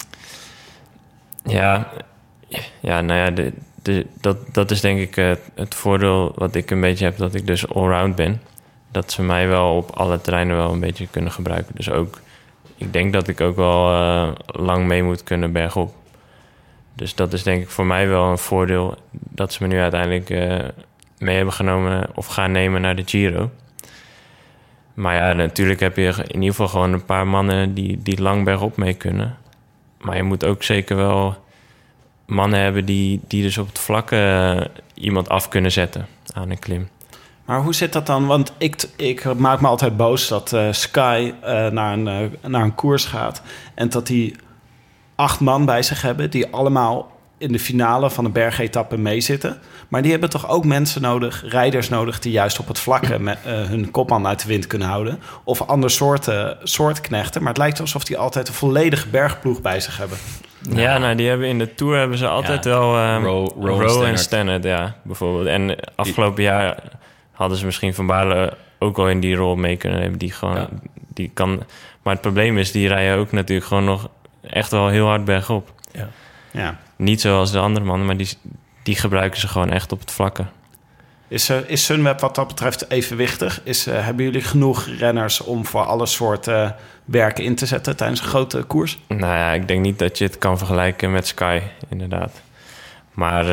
Ja, nou ja, dat is denk ik het voordeel wat ik een beetje heb, dat ik dus allround ben. Dat ze mij wel op alle terreinen wel een beetje kunnen gebruiken. Dus ook, ik denk dat ik ook wel lang mee moet kunnen bergop. Dus dat is denk ik voor mij wel een voordeel dat ze me nu uiteindelijk mee hebben genomen of gaan nemen naar de Giro. Maar ja, natuurlijk heb je in ieder geval gewoon een paar mannen die lang bergop mee kunnen. Maar je moet ook zeker wel mannen hebben die dus op het vlakke iemand af kunnen zetten aan een klim. Maar hoe zit dat dan? Want ik maak me altijd boos dat Sky naar een koers gaat en dat die 8 man bij zich hebben die allemaal in de finale van de bergetappe meezitten. Maar die hebben toch ook mensen nodig, rijders nodig, die juist op het vlakke hun kopman uit de wind kunnen houden. Of ander soort knechten. Maar het lijkt alsof die altijd een volledige bergploeg bij zich hebben. Ja, nou, die hebben in de Tour hebben ze altijd wel Rowe en Stannard, ja, bijvoorbeeld. En afgelopen jaar hadden ze misschien Van Baarle ook wel in die rol mee kunnen nemen. Die kan. Maar het probleem is, die rijden ook natuurlijk gewoon nog echt wel heel hard bergop. Ja. Niet zoals de andere mannen, maar die gebruiken ze gewoon echt op het vlakke. Is Sunweb wat dat betreft evenwichtig? Hebben jullie genoeg renners om voor alle soorten werken in te zetten tijdens een grote koers? Nou ja, ik denk niet dat je het kan vergelijken met Sky, inderdaad. Maar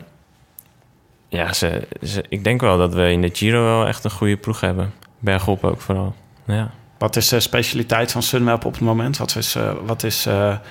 ik denk wel dat we in de Giro wel echt een goede ploeg hebben. Bergop ook vooral, ja. Wat is de specialiteit van Sunweb op het moment? Wat is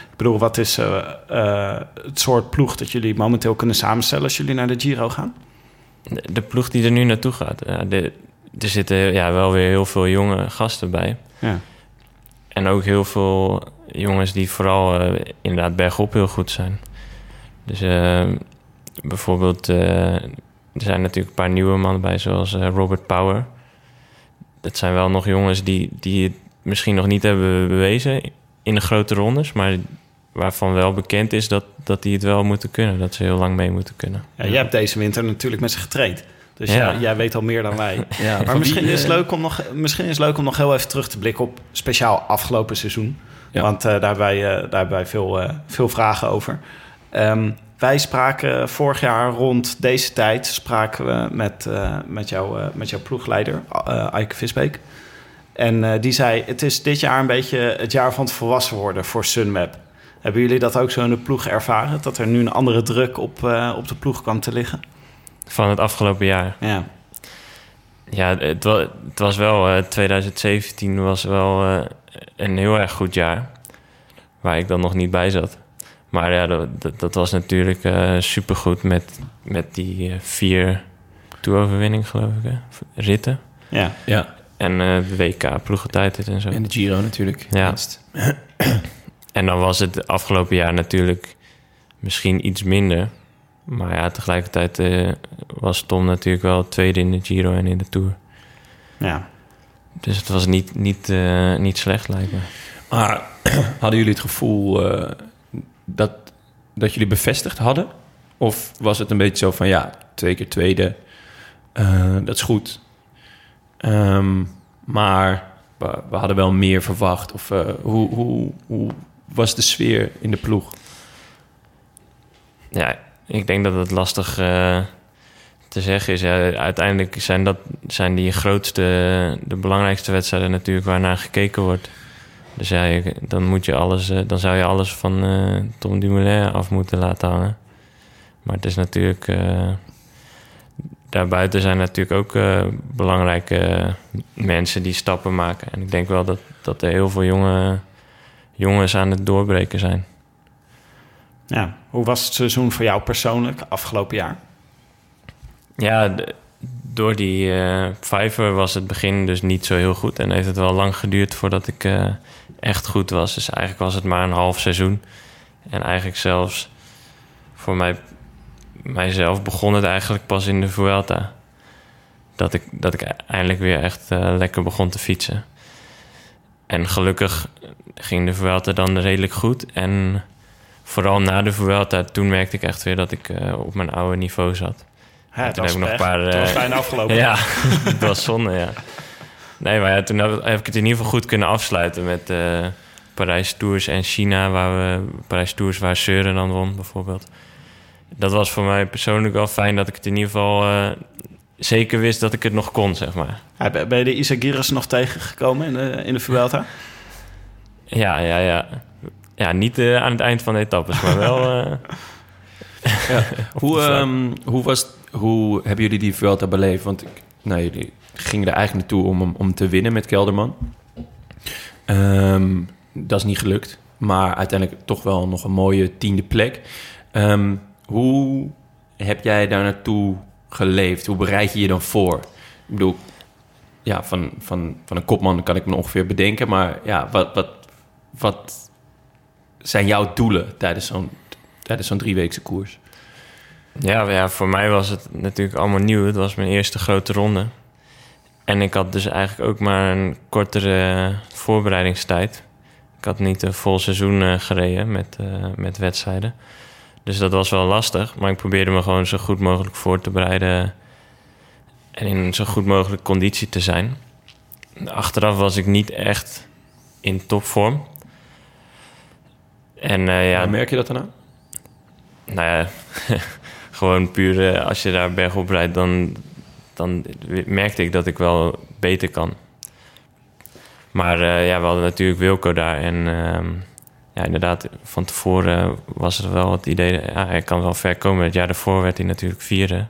het soort ploeg dat jullie momenteel kunnen samenstellen als jullie naar de Giro gaan? De ploeg die er nu naartoe gaat. Er zitten wel weer heel veel jonge gasten bij. Ja. En ook heel veel jongens die vooral inderdaad bergop heel goed zijn. Dus bijvoorbeeld, er zijn natuurlijk een paar nieuwe mannen bij, zoals Robert Power. Dat zijn wel nog jongens die het misschien nog niet hebben bewezen in de grote rondes, maar waarvan wel bekend is dat die het wel moeten kunnen. Dat ze heel lang mee moeten kunnen. Ja, jij hebt deze winter natuurlijk met ze getraind. Dus jij weet al meer dan wij. Ja, maar misschien is het leuk om nog heel even terug te blikken op speciaal afgelopen seizoen. Ja. Want daar hebben wij veel vragen over. Wij spraken vorig jaar rond deze tijd met jouw ploegleider, Eike Visbeek. En die zei, het is dit jaar een beetje het jaar van het volwassen worden voor Sunweb. Hebben jullie dat ook zo in de ploeg ervaren? Dat er nu een andere druk op de ploeg kwam te liggen? Van het afgelopen jaar. Ja. Ja, het was wel... 2017 was wel een heel erg goed jaar. Waar ik dan nog niet bij zat. Maar ja, dat was natuurlijk supergoed met die 4 toeroverwinningen, geloof ik. Hè? Ritten. Ja. Ja. En de WK, ploegentijdrit en zo. En de Giro natuurlijk. Ja. Winst. En dan was het afgelopen jaar natuurlijk misschien iets minder. Maar ja, tegelijkertijd was Tom natuurlijk wel tweede in de Giro en in de Tour. Ja. Dus het was niet slecht, lijkt me. Maar hadden jullie het gevoel dat jullie bevestigd hadden? Of was het een beetje zo van, ja, 2 keer tweede, dat is goed. Maar we hadden wel meer verwacht. Of hoe was de sfeer in de ploeg? Ja, ik denk dat het lastig te zeggen is. Ja, uiteindelijk zijn die de belangrijkste wedstrijden natuurlijk waarnaar gekeken wordt. Dus ja, dan zou je alles van Tom Dumoulin af moeten laten hangen. Maar het is natuurlijk... daarbuiten zijn natuurlijk ook belangrijke mensen die stappen maken. En ik denk wel dat er heel veel jongens aan het doorbreken zijn. Ja. Hoe was het seizoen voor jou persoonlijk afgelopen jaar? Ja, door die vijver was het begin dus niet zo heel goed. En heeft het wel lang geduurd voordat ik echt goed was. Dus eigenlijk was het maar een half seizoen. En eigenlijk zelfs voor mijzelf begon het eigenlijk pas in de Vuelta. Dat ik eindelijk weer echt lekker begon te fietsen. En gelukkig ging de Vuelta dan redelijk goed. En vooral na de Vuelta, toen merkte ik echt weer dat ik op mijn oude niveau zat. Ja, toen heb ik nog een paar... Het was bijna afgelopen. Ja, het was zonde, ja. Nee, maar ja, toen heb ik het in ieder geval goed kunnen afsluiten met Parijs Tours en China, Parijs Tours waar Søren dan won, bijvoorbeeld. Dat was voor mij persoonlijk wel fijn dat ik het in ieder geval zeker wist dat ik het nog kon, zeg maar. Ja, ben je de Isagiris nog tegengekomen in de Vuelta? Ja. Ja, niet aan het eind van de etappes, maar wel... Ja. Hoe hebben jullie die Vuelta beleefd? Want jullie gingen er eigenlijk naartoe om te winnen met Kelderman. Dat is niet gelukt. Maar uiteindelijk toch wel nog een mooie 10e plek. Hoe heb jij daar naartoe geleefd? Hoe bereid je je dan voor? Ik bedoel, ja, van een kopman kan ik me ongeveer bedenken. Maar ja, wat zijn jouw doelen tijdens zo'n 3-weekse koers? Ja, voor mij was het natuurlijk allemaal nieuw. Het was mijn eerste grote ronde. En ik had dus eigenlijk ook maar een kortere voorbereidingstijd. Ik had niet een vol seizoen gereden met wedstrijden. Dus dat was wel lastig. Maar ik probeerde me gewoon zo goed mogelijk voor te bereiden en in zo goed mogelijk conditie te zijn. Achteraf was ik niet echt in topvorm. En Waar merk je dat dan aan? Nou ja, gewoon puur als je daar bergop rijdt, dan merkte ik dat ik wel beter kan. Maar we hadden natuurlijk Wilco daar. En inderdaad, van tevoren was er wel het idee... Ja, hij kan wel ver komen. Het jaar daarvoor werd hij natuurlijk 4e.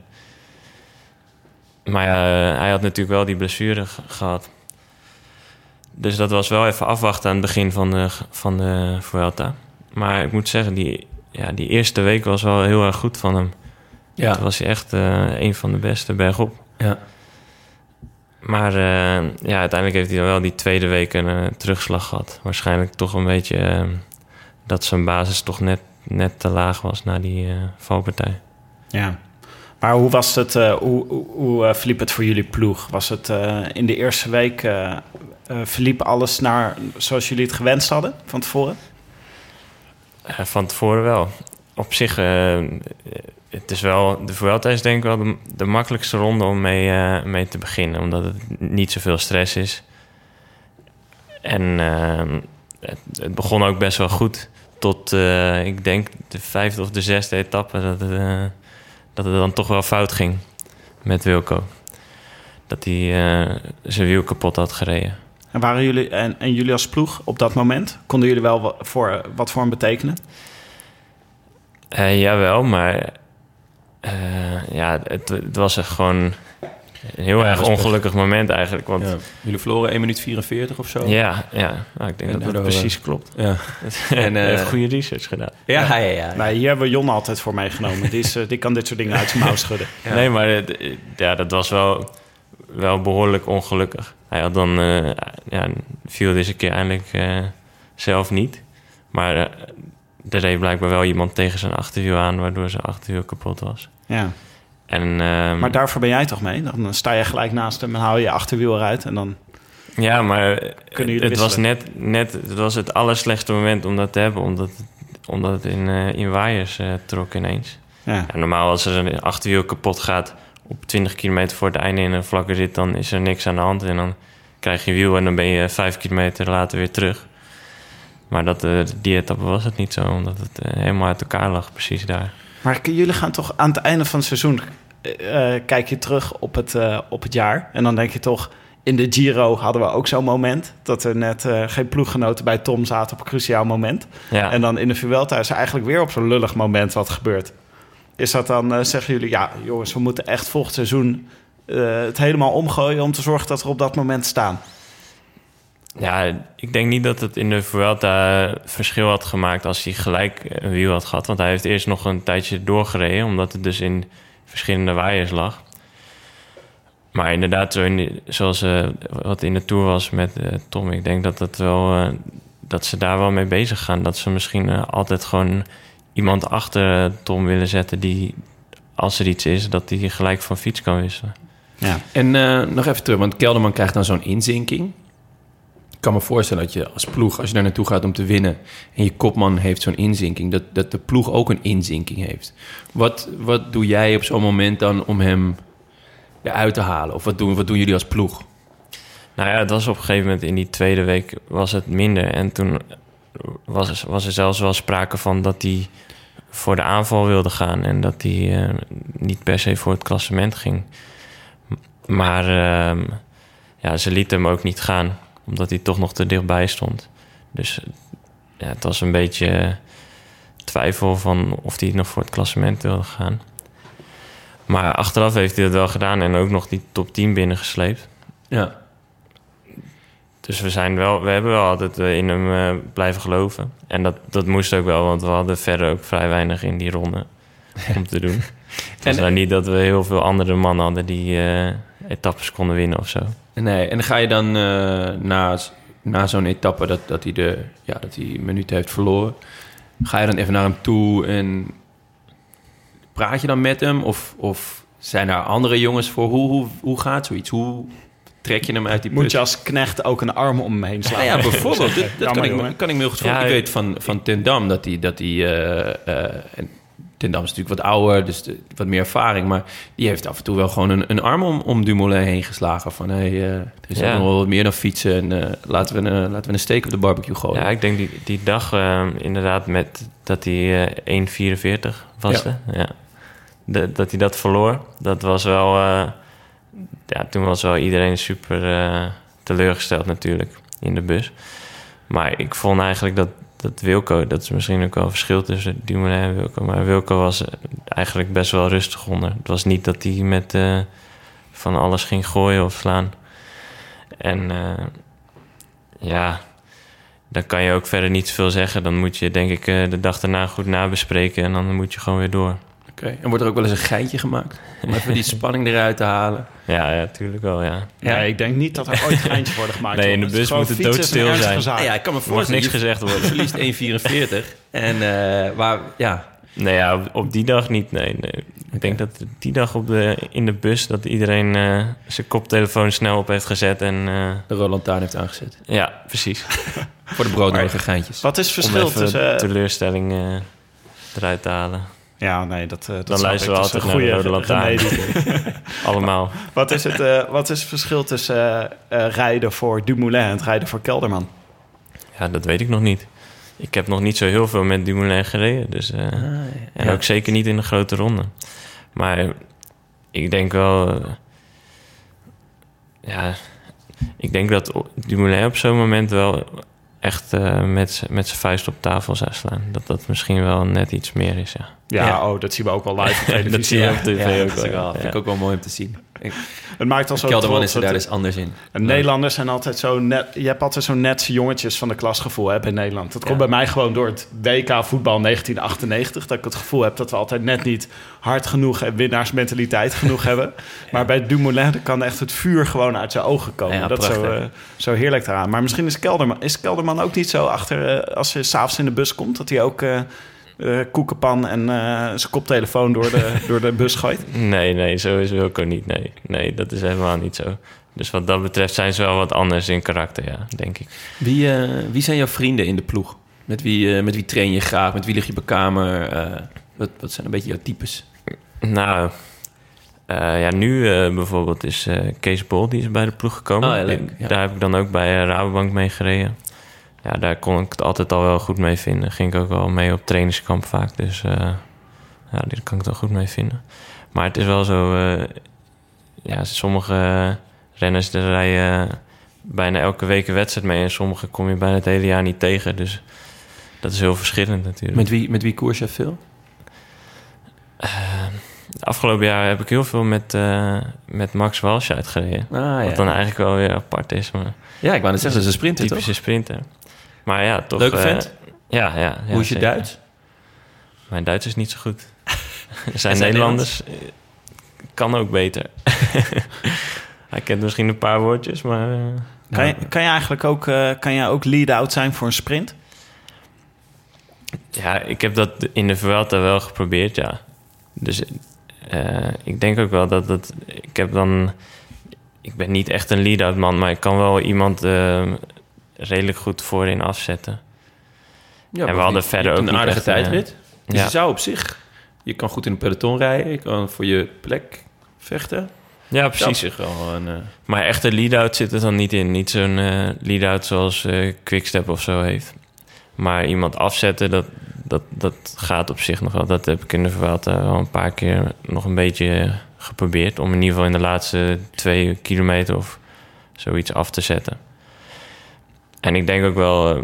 Maar hij had natuurlijk wel die blessure gehad. Dus dat was wel even afwachten aan het begin van de Vuelta. Maar ik moet zeggen, die eerste week was wel heel erg goed van hem. Ja. Toen was hij echt een van de beste bergop. Ja. Maar uiteindelijk heeft hij dan wel die tweede week een terugslag gehad. Waarschijnlijk toch een beetje dat zijn basis toch net te laag was na die valpartij. Ja. Maar hoe was het? Hoe verliep het voor jullie ploeg? Was het in de eerste week verliep alles naar zoals jullie het gewenst hadden van tevoren? Van tevoren wel. Op zich, het is wel, de Vuelta is denk ik wel de makkelijkste ronde om mee te beginnen. Omdat het niet zoveel stress is. En het begon ook best wel goed. Tot, ik denk, de 5e of de 6e etappe... dat het dan toch wel fout ging met Wilco. Dat hij zijn wiel kapot had gereden. En waren jullie en jullie als ploeg op dat moment? Konden jullie wel wat voor hem betekenen? Jawel, maar het was echt gewoon een heel erg ongelukkig moment eigenlijk. Want jullie verloren 1 minuut 44 of zo? Ja. Nou, ik denk dat precies klopt. Ja. En heeft goede research gedaan. Ja. Nee, hier hebben we Jon altijd voor meegenomen. Die kan dit soort dingen uit zijn mouw schudden. Ja. Nee, maar dat was wel behoorlijk ongelukkig. Hij had dan viel deze keer eindelijk zelf niet. Maar er reed blijkbaar wel iemand tegen zijn achterwiel aan... waardoor zijn achterwiel kapot was. Ja. Maar daarvoor ben jij toch mee? Dan sta je gelijk naast hem en haal je je achterwiel eruit en dan... Ja, maar het was het was het allerslechtste moment om dat te hebben... omdat het in waaiers trok ineens. Ja. En normaal als er een achterwiel kapot gaat... op 20 kilometer voor het einde in een vlakke rit... dan is er niks aan de hand en dan krijg je wiel... en dan ben je 5 kilometer later weer terug. Maar die etappe was het niet zo... omdat het helemaal uit elkaar lag, precies daar. Maar jullie gaan toch aan het einde van het seizoen... kijk je terug op het jaar... en dan denk je toch... in de Giro hadden we ook zo'n moment... dat er net geen ploeggenoten bij Tom zaten op een cruciaal moment. Ja. En dan in de Vuelta is er eigenlijk weer op zo'n lullig moment wat gebeurt. Is dat dan, zeggen jullie... ja, jongens, we moeten echt volgend seizoen... het helemaal omgooien om te zorgen dat we op dat moment staan? Ja, ik denk niet dat het in de Vuelta verschil had gemaakt... als hij gelijk een wiel had gehad. Want hij heeft eerst nog een tijdje doorgereden... omdat het dus in verschillende waaiers lag. Maar inderdaad, zoals wat in de Tour was met Tom... ik denk dat ze daar wel mee bezig gaan. Dat ze misschien altijd gewoon iemand achter Tom willen zetten... die, als er iets is, dat die gelijk van fiets kan wisselen. Ja. En nog even terug, want Kelderman krijgt dan zo'n inzinking. Ik kan me voorstellen dat je als ploeg, als je daar naartoe gaat om te winnen... en je kopman heeft zo'n inzinking, dat de ploeg ook een inzinking heeft. Wat doe jij op zo'n moment dan om hem eruit te halen? Of wat doen jullie als ploeg? Nou ja, het was op een gegeven moment in die tweede week was het minder. En toen was er zelfs wel sprake van dat hij voor de aanval wilde gaan... en dat hij niet per se voor het klassement ging. Maar ze lieten hem ook niet gaan... omdat hij toch nog te dichtbij stond. Dus het was een beetje twijfel van of hij nog voor het klassement wilde gaan. Maar achteraf heeft hij het wel gedaan en ook nog die top 10 binnengesleept. Ja. Dus we hebben wel altijd in hem blijven geloven. En dat moest ook wel, want we hadden verder ook vrij weinig in die ronde om te doen. Het was nou niet dat we heel veel andere mannen hadden die etappes konden winnen of zo. Nee, en dan ga je dan na zo'n etappe dat hij minuten heeft verloren... ga je dan even naar hem toe en praat je dan met hem? Of zijn er andere jongens voor? Hoe gaat zoiets? Hoe trek je hem uit die put? Moet je als knecht ook een arm om hem heen slaan? Ja, bijvoorbeeld. Dat kan ik me heel goed voorstellen. Ik weet van Ten Dam dat hij Ten Dam is natuurlijk wat ouder, dus wat meer ervaring. Maar die heeft af en toe wel gewoon een arm om Dumoulin heen geslagen. Van, er is nog wel wat meer dan fietsen. En laten we een steek op de barbecue gooien. Ja, ik denk die dag inderdaad met dat hij 1,44 was. Ja. Ja. Dat hij dat verloor. Dat was wel... toen was wel iedereen super teleurgesteld natuurlijk in de bus. Maar ik vond eigenlijk dat Wilco, dat is misschien ook wel een verschil tussen Dumoulin en Wilco. Maar Wilco was eigenlijk best wel rustig onder. Het was niet dat hij met van alles ging gooien of slaan. En dan kan je ook verder niet zoveel zeggen. Dan moet je denk ik de dag daarna goed nabespreken en dan moet je gewoon weer door. Oké. En wordt er ook wel eens een geintje gemaakt? Om even die spanning eruit te halen? Ja, tuurlijk wel, ja. Ja, ik denk niet dat er ooit geintjes worden gemaakt. Nee, in de bus moet het doodstil zijn. Ja, ik kan me voorstellen. Mag niks gezegd worden. Je verliest 1,44. En Nee, ja, op die dag niet, nee. Ik denk dat die dag in de bus... dat iedereen zijn koptelefoon snel op heeft gezet en... de Rode Lantaarn heeft aangezet. Ja, precies. Voor de broodnodige geintjes. Wat is het verschil tussen... teleurstelling eruit te halen. Ja, nee, dat dan luisteren we altijd naar de Rode Lantaarn. Allemaal. Wat is het verschil tussen rijden voor Dumoulin en het rijden voor Kelderman? Ja, dat weet ik nog niet. Ik heb nog niet zo heel veel met Dumoulin gereden. Dus, en ook zeker niet in de grote ronde. Maar ik denk wel... ik denk dat Dumoulin op zo'n moment wel echt met zijn vuist op tafel zou slaan. Dat misschien wel net iets meer is, ja. Ja, dat zien we ook wel live op televisie. Dat zie je op tv ook wel. Dat vind ik ook wel mooi om te zien. Het maakt al zo Kelderman is trots er daar dat- dus anders in. En Nederlanders zijn altijd zo net... Je hebt altijd zo'n netse jongetjes van de klasgevoel hè, bij Nederland. Dat komt bij mij gewoon door het WK voetbal 1998. Dat ik het gevoel heb dat we altijd net niet hard genoeg en winnaarsmentaliteit genoeg hebben. Maar bij Dumoulin dan kan echt het vuur gewoon uit zijn ogen komen. Ja, dat is prachtig. zo heerlijk eraan. Maar misschien is Kelderman ook niet zo achter... als hij 's avonds in de bus komt, dat hij ook... koekenpan en zijn koptelefoon door de bus gooit. Nee, zo is Wilco niet. Nee, dat is helemaal niet zo. Dus wat dat betreft zijn ze wel wat anders in karakter, ja, denk ik. Wie zijn jouw vrienden in de ploeg? Met wie train je graag? Met wie lig je op kamer? Wat zijn een beetje jouw types? Nou, nu bijvoorbeeld is Kees Bol, die is bij de ploeg gekomen. Oh, ja, leuk, ja. Daar heb ik dan ook bij Rabobank mee gereden. Ja, daar kon ik het altijd al wel goed mee vinden. Ging ik ook wel mee op trainingskamp vaak. Dus daar kan ik het wel goed mee vinden. Maar het is wel zo... sommige renners daar rijden bijna elke week een wedstrijd mee. En sommige kom je bijna het hele jaar niet tegen. Dus dat is heel verschillend natuurlijk. Met wie koers je veel? De afgelopen jaar heb ik heel veel met Max Walsh uitgereden. Wat dan eigenlijk wel weer apart is. Maar Ja, ik wou net zeggen, dat is een sprinter, toch? typische sprinter. Maar ja, toch... Leuke vent? Ja, Hoe is je zeker. Duits? Mijn Duits is niet zo goed. Er zijn Nederlanders. Kan ook beter. Hij kent misschien een paar woordjes, maar... Kan je eigenlijk ook lead-out zijn voor een sprint? Ja, ik heb dat in de Vuelta wel geprobeerd, ja. Dus ik denk ook wel dat... Ik ben niet echt een lead-out man, maar ik kan wel iemand redelijk goed voorin afzetten. Ja, en we hadden verder ook een niet aardige echt, tijdrit. Dus ja. je zou op zich... Je kan goed in een peloton rijden. Je kan voor je plek vechten. Ja, Op precies. zich wel een... Maar echt een lead-out zit er dan niet in. Niet zo'n lead-out zoals Quickstep of zo heeft. Maar iemand afzetten, dat gaat op zich nog wel. Dat heb ik in de Vuelta wel een paar keer nog een beetje geprobeerd. Om in ieder geval in de laatste 2 kilometer of zoiets af te zetten. En ik denk ook wel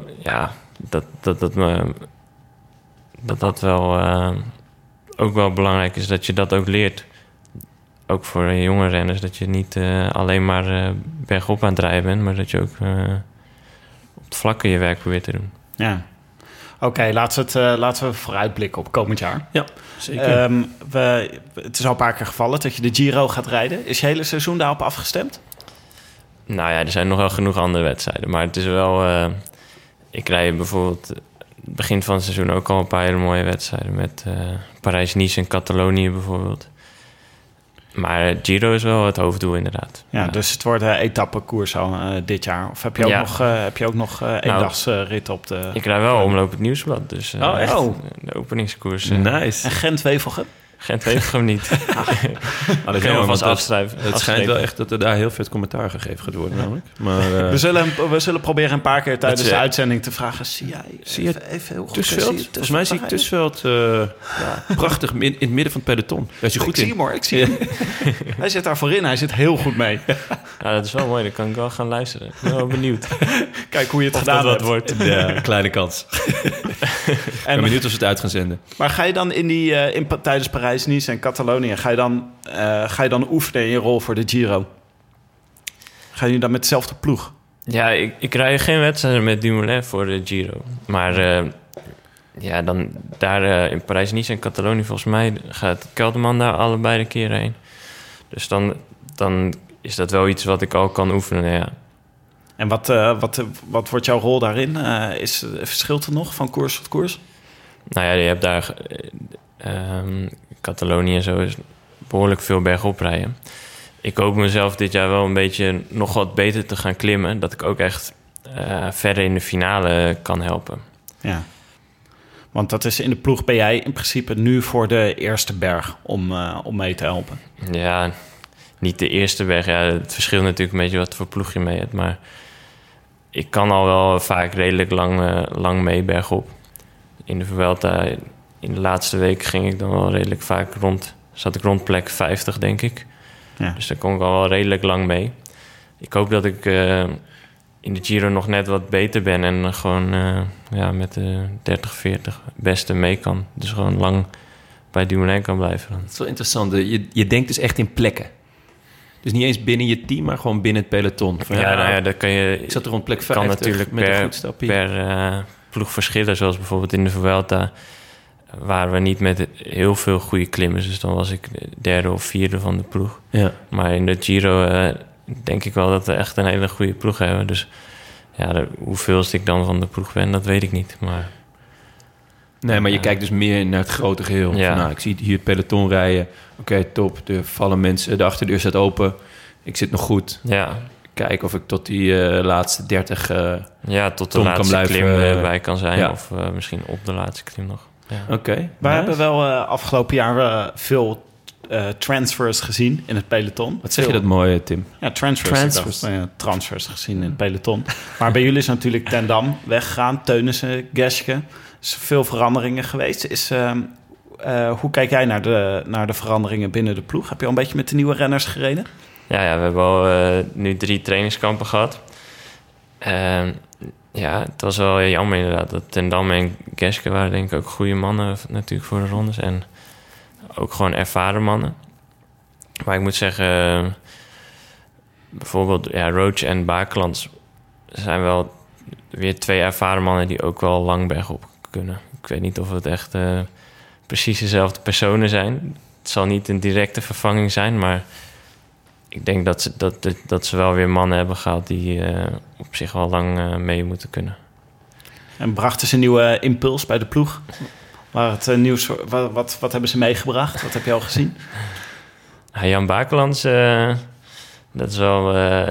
dat wel ook wel belangrijk is dat je dat ook leert. Ook voor jonge renners, dat je niet alleen maar bergop aan het rijden bent, maar dat je ook op het vlakke je werk probeert te doen. Ja. Oké, laten we vooruitblikken op komend jaar. Ja, zeker. Het is al een paar keer gevallen dat je de Giro gaat rijden. Is je hele seizoen daarop afgestemd? Nou ja, er zijn nog wel genoeg andere wedstrijden. Maar het is wel... ik rijd bijvoorbeeld begin van het seizoen ook al een paar hele mooie wedstrijden. Met Parijs-Nice en Catalonië bijvoorbeeld. Maar Giro is wel het hoofddoel inderdaad. Ja, dus het wordt etappekoers al dit jaar. Of heb je ook nog eendagsrit op de... Ik rijd wel Omloop het Nieuwsblad. Dus echt? de openingskoers. Nice. En Gent-Wevelgem? Gent heeft hem niet. Maar dat Kunnen we vast het afschrijven. schijnt wel echt dat er daar heel vet commentaar gegeven gaat worden namelijk. Maar, We zullen proberen een paar keer tijdens Dat de is- uitzending te vragen... Zie je even heel goed Tussveld? Volgens mij zie ik Tussveld prachtig in het midden van het peloton. Daar is je Ik goed zie in. hem hoor, ik zie hem. Hij zit daar voorin, hij zit heel goed mee. Ja, dat is wel mooi. Dan kan ik wel gaan luisteren. Ik ben wel benieuwd. Kijk hoe je het Of gedaan dat hebt. wat wordt. Ja, kleine kans. Ik ben benieuwd of ze het uit gaan zenden. Maar ga je dan tijdens Parijs-Nice en Catalonië... Ga je dan oefenen in je rol voor de Giro? Ga je dan met dezelfde ploeg? Ja, ik rij geen wedstrijden met Dumoulin voor de Giro. Maar dan daar in Parijs-Nice en Catalonië... volgens mij gaat Kelderman daar allebei de keren heen. Dus dan is dat wel iets wat ik al kan oefenen, ja. En wat wordt jouw rol daarin? Verschilt het nog van koers tot koers? Nou ja, je hebt daar... Catalonië en zo is behoorlijk veel bergop rijden. Ik hoop mezelf dit jaar wel een beetje nog wat beter te gaan klimmen. Dat ik ook echt verder in de finale kan helpen. Ja. Want dat is in de ploeg ben jij in principe nu voor de eerste berg om mee te helpen. Ja, niet de eerste berg. Ja, het verschilt natuurlijk een beetje wat voor ploeg je mee hebt. Maar ik kan al wel vaak redelijk lang mee bergop. In de Vuelta, in de laatste week ging ik dan wel redelijk vaak zat ik rond plek 50, denk ik. Ja. Dus daar kon ik al wel redelijk lang mee. Ik hoop dat ik in de Giro nog net wat beter ben en gewoon met de 30, 40 beste mee kan. Dus gewoon lang bij Dumoulin kan blijven. Dat is wel interessant. Je denkt dus echt in plekken. Dus niet eens binnen je team, maar gewoon binnen het peloton. Van, dat kan je... Ik zat er rond plek 50 kan natuurlijk met een goed stapje. per ploeg verschillen. Zoals bijvoorbeeld in de Vuelta waren we niet met heel veel goede klimmers. Dus dan was ik derde of vierde van de ploeg. Ja. Maar in de Giro denk ik wel dat we echt een hele goede ploeg hebben. Dus hoeveelste ik dan van de ploeg ben, dat weet ik niet. Maar je kijkt dus meer naar het grote geheel. Ja. Van, ik zie hier het peloton rijden. Oké, top. Er vallen mensen. De achterdeur staat open. Ik zit nog goed. Ja. Kijk of ik tot die laatste 30 tot de laatste klim bij kan zijn. Ja. Of misschien op de laatste klim nog. Ja. Oké. We hebben wel afgelopen jaar veel transfers gezien in het peloton. Wat zeg je dat mooi, Tim? Ja, transfers gezien in het peloton. Maar bij jullie is natuurlijk Ten Dam weggegaan. Teunissen, Geschke. is veel veranderingen geweest. Hoe kijk jij naar de veranderingen binnen de ploeg? Heb je al een beetje met de nieuwe renners gereden? Ja, we hebben al nu 3 trainingskampen gehad. Het was wel jammer inderdaad. Dat Ten Dam en Geschke waren denk ik ook goede mannen natuurlijk voor de rondes. En ook gewoon ervaren mannen. Maar ik moet zeggen, bijvoorbeeld Roach en Bakelands zijn wel weer 2 ervaren mannen die ook wel lang bergop kunnen. Ik weet niet of het echt precies dezelfde personen zijn. Het zal niet een directe vervanging zijn, maar ik denk dat ze wel weer mannen hebben gehaald die op zich wel lang mee moeten kunnen. En brachten ze een nieuwe impuls bij de ploeg? Maar het nieuws, wat hebben ze meegebracht? Wat heb je al gezien? Jan Bakelands, dat is wel...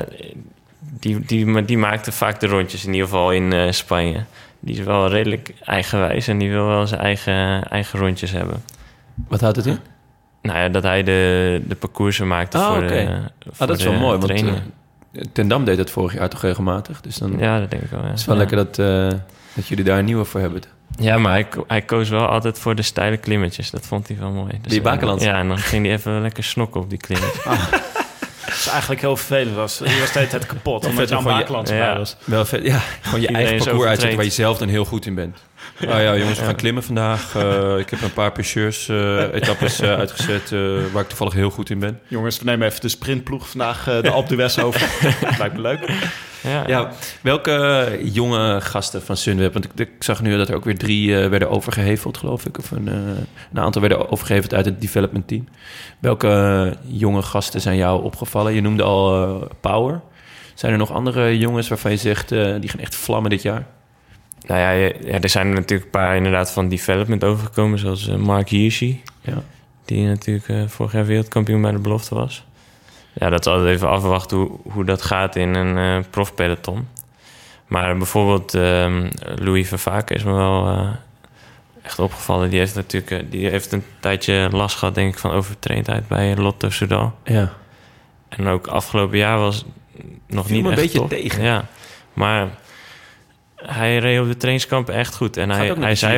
Die maakte vaak de rondjes, in ieder geval in Spanje. Die is wel redelijk eigenwijs en die wil wel zijn eigen rondjes hebben. Wat houdt het in? Dat hij de parcoursen maakte voor de dat is wel mooi, trainingen. Want Ten Dam deed dat vorig jaar toch regelmatig. Dus dan dat denk ik wel. Ja. Het is wel lekker dat jullie daar een nieuwe voor hebben. Ja, maar hij koos wel altijd voor de steile klimmetjes. Dat vond hij wel mooi. Dus die Bakelands? Ja, en dan ging hij even lekker snokken op die klimmetjes. Dat is eigenlijk heel vervelend. Die was de hele tijd kapot. Omdat Jan Bakelands erbij was. Wel vet. Ja, gewoon je eigen parcours uitzetten waar je zelf dan heel goed in bent. Jongens, we gaan klimmen vandaag. Ik heb een paar pêcheurs-etappes uitgezet waar ik toevallig heel goed in ben. Jongens, we nemen even de sprintploeg vandaag de Alpe d'Huez over. Lijkt me leuk. Ja, welke jonge gasten van Sunweb? Want ik zag nu dat er ook weer 3 werden overgeheveld, geloof ik. Of een aantal werden overgeheveld uit het development team. Welke jonge gasten zijn jou opgevallen? Je noemde al Power. Zijn er nog andere jongens waarvan je zegt, die gaan echt vlammen dit jaar? Er zijn er natuurlijk een paar inderdaad van development overgekomen. Zoals Mark Hirschi. Ja. Die natuurlijk vorig jaar wereldkampioen bij de belofte was. Ja, dat is altijd even afwachten hoe dat gaat in een profpeloton. Maar bijvoorbeeld Louis Vervaken is me wel echt opgevallen. Die heeft een tijdje last gehad, denk ik, van overtraindheid bij Lotto Soudal. Ja. En ook afgelopen jaar was nog niet echt een beetje top. tegen. Ja, maar hij reed op de trainingskamp echt goed. En hij zei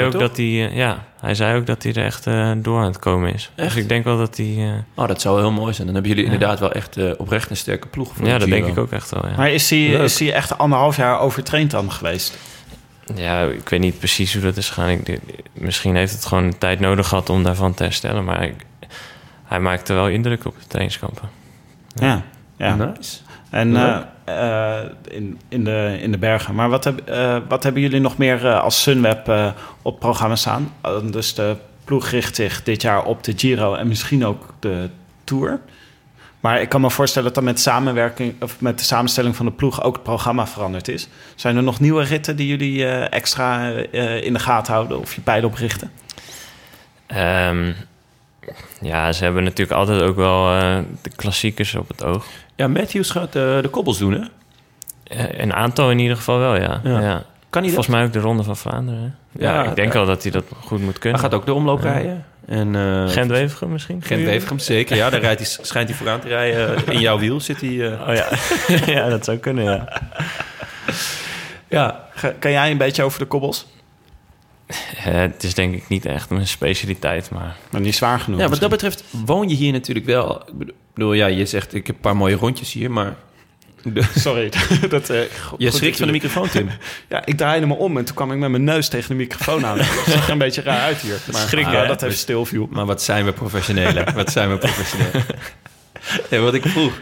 ook dat hij er echt door aan het komen is. Echt? Dus ik denk wel dat hij... dat zou heel mooi zijn. Dan hebben jullie inderdaad wel echt oprecht een sterke ploeg. Voor dat denk ik ook echt wel, ja. Maar is hij echt 1,5 jaar overtraind dan geweest? Ja, ik weet niet precies hoe dat is gegaan. Misschien heeft het gewoon een tijd nodig gehad om daarvan te herstellen. Maar hij maakte wel indruk op de trainingskampen. Ja. Nice. En in de bergen. Maar wat hebben jullie nog meer als Sunweb op het programma staan? Dus de ploeg richt zich dit jaar op de Giro en misschien ook de Tour. Maar ik kan me voorstellen dat met de samenstelling van de ploeg ook het programma veranderd is. Zijn er nog nieuwe ritten die jullie extra in de gaten houden of je pijlen op richten? Ze hebben natuurlijk altijd ook wel de klassiekers op het oog. Ja, Matthews gaat de kobbels doen, hè? Een aantal in ieder geval wel, ja. Kan hij volgens mij ook de Ronde van Vlaanderen. Hè? Ja, ik denk wel dat hij dat goed moet kunnen. Hij gaat ook de omloop rijden. Gent-Wevelgem misschien? Gent-Wevelgem, zeker. Ja, daar schijnt hij vooraan te rijden. In jouw wiel zit hij... Ja, dat zou kunnen, ja. Ja. Kan jij een beetje over de kobbels? Het is denk ik niet echt mijn specialiteit, maar... Maar niet zwaar genoeg. Ja, wat dat betreft woon je hier natuurlijk wel. Ik bedoel, ja, je zegt ik heb een paar mooie rondjes hier, maar... Sorry. Je schrikt van de microfoon, Tim. Ja, ik draaide me om en toen kwam ik met mijn neus tegen de microfoon aan. Dat zag er een beetje raar uit hier. Maar schrikken, hè? dat even stilviel. Maar wat zijn we professioneel? Ja, wat ik vroeg.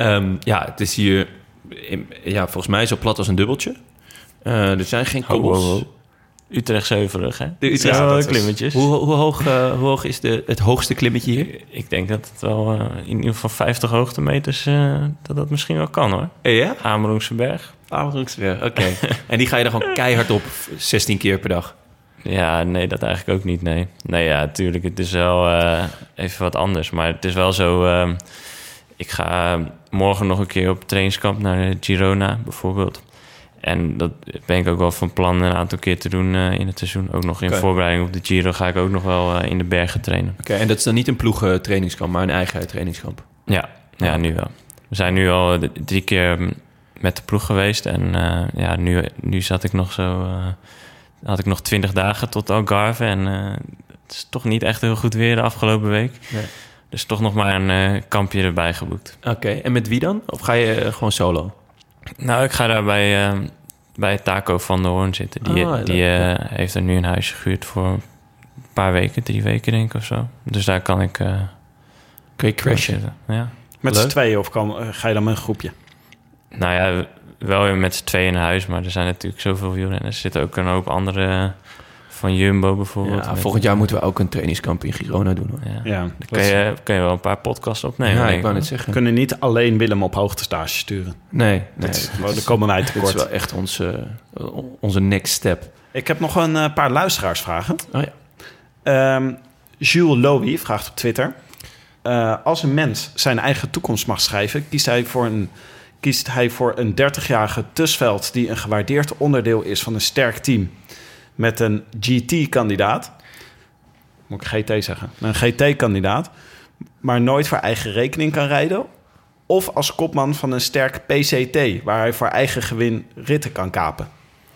Het is hier... volgens mij zo plat als een dubbeltje. Er zijn geen kobbels. Utrecht-Zeuverig, hè? De Utrecht, ja, klimmetjes. Hoe hoog is het hoogste klimmetje hier? Ik denk dat het wel in ieder geval 50 hoogtemeters... dat misschien wel kan, hoor. Ja? Amerongse Berg. Oké. En die ga je dan gewoon keihard op 16 keer per dag? Ja, nee, dat eigenlijk ook niet, nee. Nee, ja, natuurlijk, het is wel even wat anders. Maar het is wel zo... ik ga morgen nog een keer op trainingskamp naar Girona, bijvoorbeeld. En dat ben ik ook wel van plan een aantal keer te doen in het seizoen. Ook nog in voorbereiding op de Giro ga ik ook nog wel in de bergen trainen. Oké, en dat is dan niet een ploegentrainingskamp, maar een eigen trainingskamp? Ja, nu wel. We zijn nu al 3 keer met de ploeg geweest. En nu zat ik nog zo... had ik nog 20 dagen tot Algarve. En het is toch niet echt heel goed weer de afgelopen week. Nee. Dus toch nog maar een kampje erbij geboekt. Oké, en met wie dan? Of ga je gewoon solo? Nou, ik ga daar bij Taco van der Hoorn zitten. Die heeft er nu een huisje gehuurd voor een paar weken, 3 weken denk ik of zo. Dus daar kan ik... kun je crashen? Ja. Met z'n tweeën of ga je dan met een groepje? Nou ja, wel weer met z'n tweeën in huis, maar er zijn natuurlijk zoveel wielrenners. Er zitten ook een hoop andere van Jumbo bijvoorbeeld. Ja, volgend jaar moeten we ook een trainingskamp in Girona doen, hoor. Ja. Dan kan je wel een paar podcasts opnemen. Ja, ik wou net zeggen. We kunnen niet alleen Willem op hoogtestage sturen. Nee. Daar komen wij tekort. Dat is wel echt onze next step. Ik heb nog een paar luisteraarsvragen. Oh ja. Jules Lowy vraagt op Twitter... als een mens zijn eigen toekomst mag schrijven... kiest hij voor een 30-jarige Tussveld... die een gewaardeerd onderdeel is van een sterk team... met een GT-kandidaat... moet ik GT zeggen? Een GT-kandidaat... maar nooit voor eigen rekening kan rijden... of als kopman van een sterk PCT... waar hij voor eigen gewin ritten kan kapen?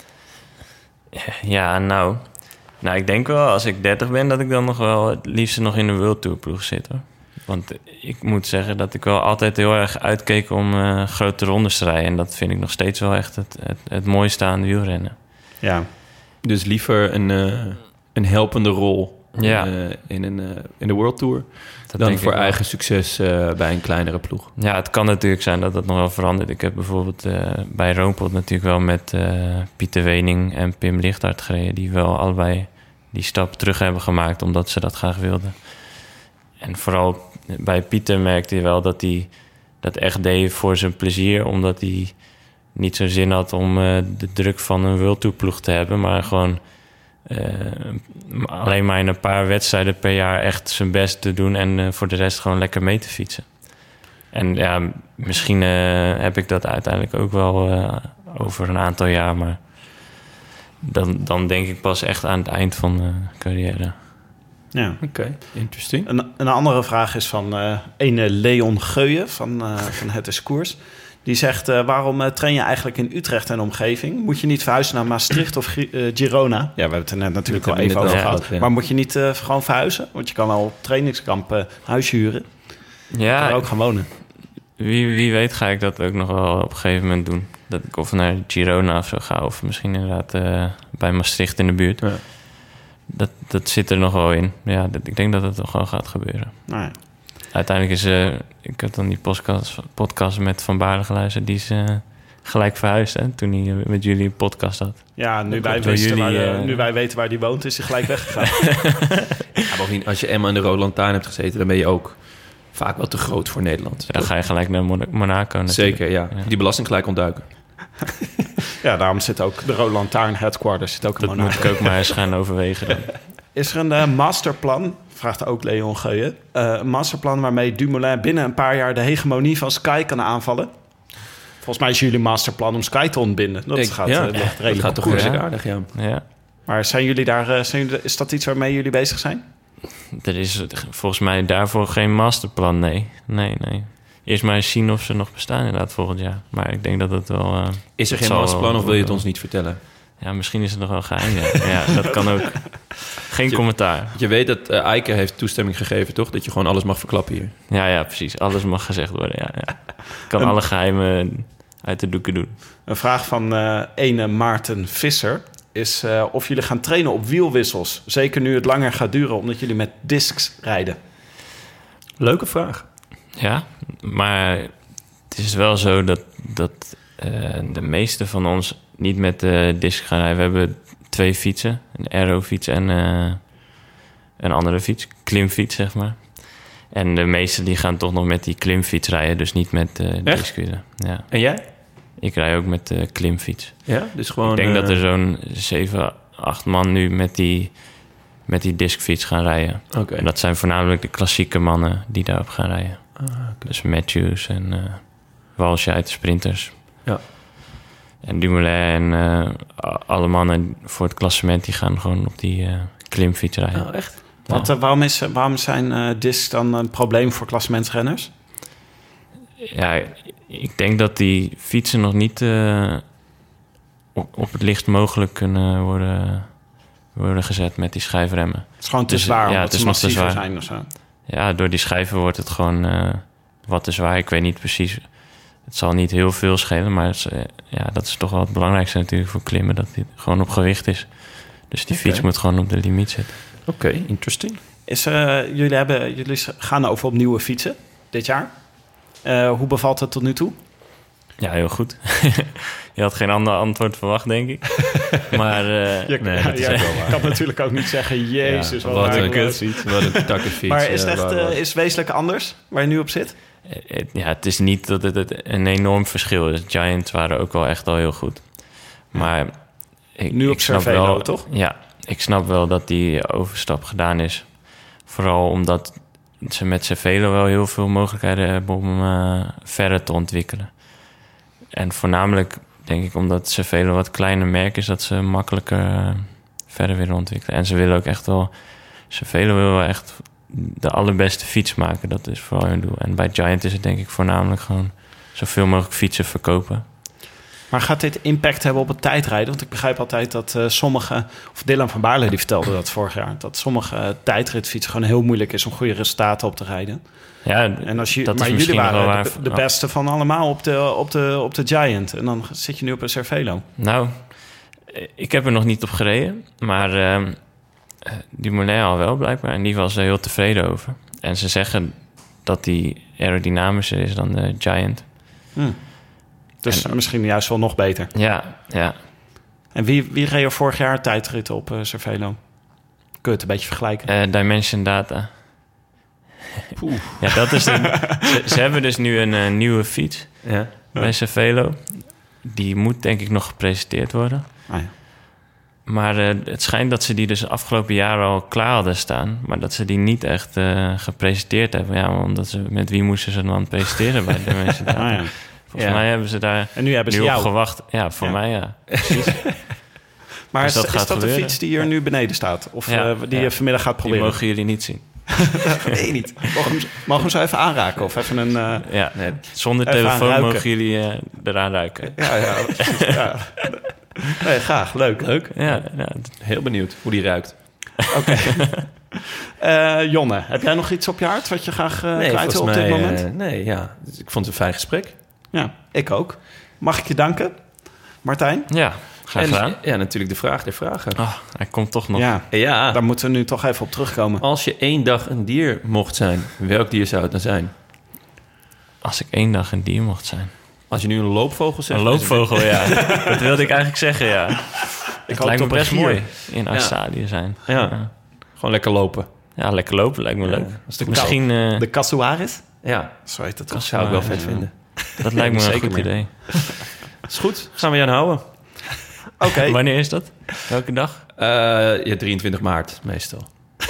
Ja, nou, ik denk wel als ik 30 ben... dat ik dan nog wel het liefst nog in de World Tour ploeg zit, hoor. Want ik moet zeggen dat ik wel altijd heel erg uitkeek om grote rondes te rijden. En dat vind ik nog steeds wel echt het mooiste aan wielrennen. Ja, dus liever een helpende rol in de World Tour... dan voor eigen succes bij een kleinere ploeg. Ja, het kan natuurlijk zijn dat dat nog wel verandert. Ik heb bijvoorbeeld bij Roompot natuurlijk wel met Pieter Wening en Pim Lichthart gereden... die wel allebei die stap terug hebben gemaakt omdat ze dat graag wilden. En vooral bij Pieter merkte je wel dat hij dat echt deed voor zijn plezier... omdat hij niet zo'n zin had om de druk van een World Tour ploeg te hebben... maar gewoon alleen maar in een paar wedstrijden per jaar echt zijn best te doen... en voor de rest gewoon lekker mee te fietsen. En ja, misschien heb ik dat uiteindelijk ook wel over een aantal jaar... maar dan denk ik pas echt aan het eind van de carrière... Ja, oké, interesting. Een andere vraag is van ene Leon Geuyen van Het is Koers. Die zegt, waarom train je eigenlijk in Utrecht en omgeving? Moet je niet verhuizen naar Maastricht of Girona? Ja, we hebben het er net natuurlijk al even over gehad. Ja. Maar moet je niet gewoon verhuizen? Want je kan al op trainingskamp huis huren. Ja, kan ook gaan wonen. Wie weet ga ik dat ook nog wel op een gegeven moment doen. Dat ik of naar Girona of zo ga. Of misschien inderdaad bij Maastricht in de buurt. Ja. Dat zit er nog wel in. Ja, ik denk dat het toch wel gaat gebeuren. Nee. Uiteindelijk is... ik heb dan die podcast met Van Baarle geluisterd. Die is gelijk verhuisd, hè, toen hij met jullie een podcast had. Ja, nu wij weten waar die woont, is hij gelijk weggegaan. Ja, bovendien, als je Emma in de Rode Lantaarn hebt gezeten... dan ben je ook vaak wel te groot voor Nederland. Ja, dan ga je gelijk naar Monaco natuurlijk. Zeker, ja. Die belasting gelijk ontduiken. Ja, daarom zit ook de Rode Lantaarn headquarters zit ook in Monaco. Dat moet ik ook maar eens gaan overwegen dan. Is er een masterplan, vraagt ook Leon Geuyen... een masterplan waarmee Dumoulin binnen een paar jaar... de hegemonie van Sky kan aanvallen? Volgens mij is jullie masterplan om Sky te ontbinden. Dat gaat redelijk toch redelijk aardig, ja. Maar zijn jullie daar? Is dat iets waarmee jullie bezig zijn? Er is volgens mij daarvoor geen masterplan, nee. eerst maar eens zien of ze nog bestaan inderdaad volgend jaar. Maar ik denk dat het wel... Is er het geen zal masterplan wel- of wil je het ons niet vertellen? Ja, misschien is het nog wel geheim. Ja, dat kan ook. Geen commentaar. Je weet dat Eike heeft toestemming gegeven, toch? Dat je gewoon alles mag verklappen hier. Ja, precies. Alles mag gezegd worden. Ja. Ik kan alle geheimen uit de doeken doen. Een vraag van ene Maarten Visser is of jullie gaan trainen op wielwissels. Zeker nu het langer gaat duren, omdat jullie met discs rijden. Leuke vraag. Ja, maar het is wel zo dat de meeste van ons niet met de disc gaan rijden. We hebben 2 fietsen. Een aerofiets en een andere fiets. Klimfiets, zeg maar. En de meesten die gaan toch nog met die klimfiets rijden. Dus niet met discwielen. Ja. En jij? Ik rij ook met de klimfiets. Ja, dus gewoon... Ik denk dat er zo'n 7, 8 man nu met die discfiets gaan rijden. Oké. En dat zijn voornamelijk de klassieke mannen die daarop gaan rijden. Dus Matthews en Walscheid, sprinters. Ja. En Dumoulin en alle mannen voor het klassement... die gaan gewoon op die klimfiets rijden. Oh, echt? Want, waarom zijn discs dan een probleem voor klassementsrenners? Ja, ik denk dat die fietsen nog niet op het lichtst mogelijk kunnen worden gezet met die schijfremmen. Het is gewoon te Dus, zwaar, ja, omdat het is ze nog te massiever zwaar. zijn of zo. Ja, door die schijven wordt het gewoon wat te zwaar. Ik weet niet precies. Het zal niet heel veel schelen, maar dat is toch wel het belangrijkste natuurlijk voor klimmen. Dat dit gewoon op gewicht is. Dus die fiets moet gewoon op de limiet zitten. Oké, interesting. Jullie gaan over op nieuwe fietsen dit jaar. Hoe bevalt het tot nu toe? Ja, heel goed. Je had geen ander antwoord verwacht, denk ik. Maar Ik kan natuurlijk ook niet zeggen, jezus, wat Wat een een kut. fiets. Wat een takkenfiets. Maar is het echt waar was. is het wezenlijk anders waar je nu op zit? Het is niet dat het een enorm verschil is. Giants waren ook wel echt al heel goed. Maar Nu op ik snap Cervelo, wel, toch? Ja, ik snap wel dat die overstap gedaan is. Vooral omdat ze met Cervelo wel heel veel mogelijkheden hebben om verder te ontwikkelen. En voornamelijk denk ik omdat Cervelo een wat kleiner merk is... dat ze makkelijker verder willen ontwikkelen. En ze willen ook echt wel... Cervelo wil wel echt de allerbeste fiets maken. Dat is vooral hun doel. En bij Giant is het denk ik voornamelijk gewoon... zoveel mogelijk fietsen verkopen. Maar gaat dit impact hebben op het tijdrijden? Want ik begrijp altijd dat sommige... Of Dylan van Baarle die vertelde dat vorig jaar... dat sommige tijdritfietsen gewoon heel moeilijk is... om goede resultaten op te rijden. Ja, En dat maar is jullie misschien wel waren waar. de beste van allemaal op de Giant. En dan zit je nu op een Cervelo. Nou, ik heb er nog niet op gereden. Maar Dumoulin al wel blijkbaar. En die was er heel tevreden over. En ze zeggen dat die aerodynamischer is dan de Giant. Dus misschien juist wel nog beter. Ja. En wie reed er vorig jaar tijdritten op Cervelo? Kun je het een beetje vergelijken? Dimension Data. Ja, dat is ze hebben dus nu een nieuwe fiets Ja. bij Cervelo. Die moet denk ik nog gepresenteerd worden. Ah, ja. Maar het schijnt dat ze die dus de afgelopen jaren al klaar hadden staan. Maar dat ze die niet echt gepresenteerd hebben. Ja, omdat met wie moesten ze dan presenteren bij Dimension Data? Ah, ja. Volgens mij hebben ze daar En nu hebben ze op jou. gewacht. Ja, voor mij ja. Maar Dus dat is gaat dat de gebeuren. fiets die hier nu beneden staat? Of Ja, die je vanmiddag gaat Die proberen? mogen jullie niet zien. Nee, niet. Mogen we hem zo even aanraken? Of even een... Ja, nee, zonder Even aan telefoon ruiken. mogen jullie eraan ruiken. Ja, precies. Ja. Nee, graag. Leuk. Ja, Heel benieuwd hoe die ruikt. Oké. Jonne, heb jij nog iets op je hart wat je graag kwijt wil op volgens dit mij, moment? nee, ja. Dus ik vond het een fijn gesprek. Ja, ik ook. Mag ik je danken, Martijn? ja, graag gedaan. Ja, natuurlijk de vraag der vragen. Oh, hij komt toch nog. Ja, Ja, daar moeten we nu toch even op terugkomen. als je 1 dag een dier mocht zijn, welk dier zou het dan zijn? Als ik 1 dag een dier mocht zijn. Als je nu een loopvogel zegt... Een loopvogel, ja. Dat wilde ik eigenlijk zeggen, ja. Het hoop lijkt me op een best gier. mooi in Australië zijn. Ja. Gewoon lekker lopen. Ja, lekker lopen lijkt me leuk. Als de Misschien, De Casuaris? Ja, Zo heet het toch? dat zou ik wel vet ja. vinden. dat lijkt me een zeker goed meer. idee. Is goed, gaan we je aan houden. Oké. Wanneer is dat? Welke dag? Ja, 23 maart meestal.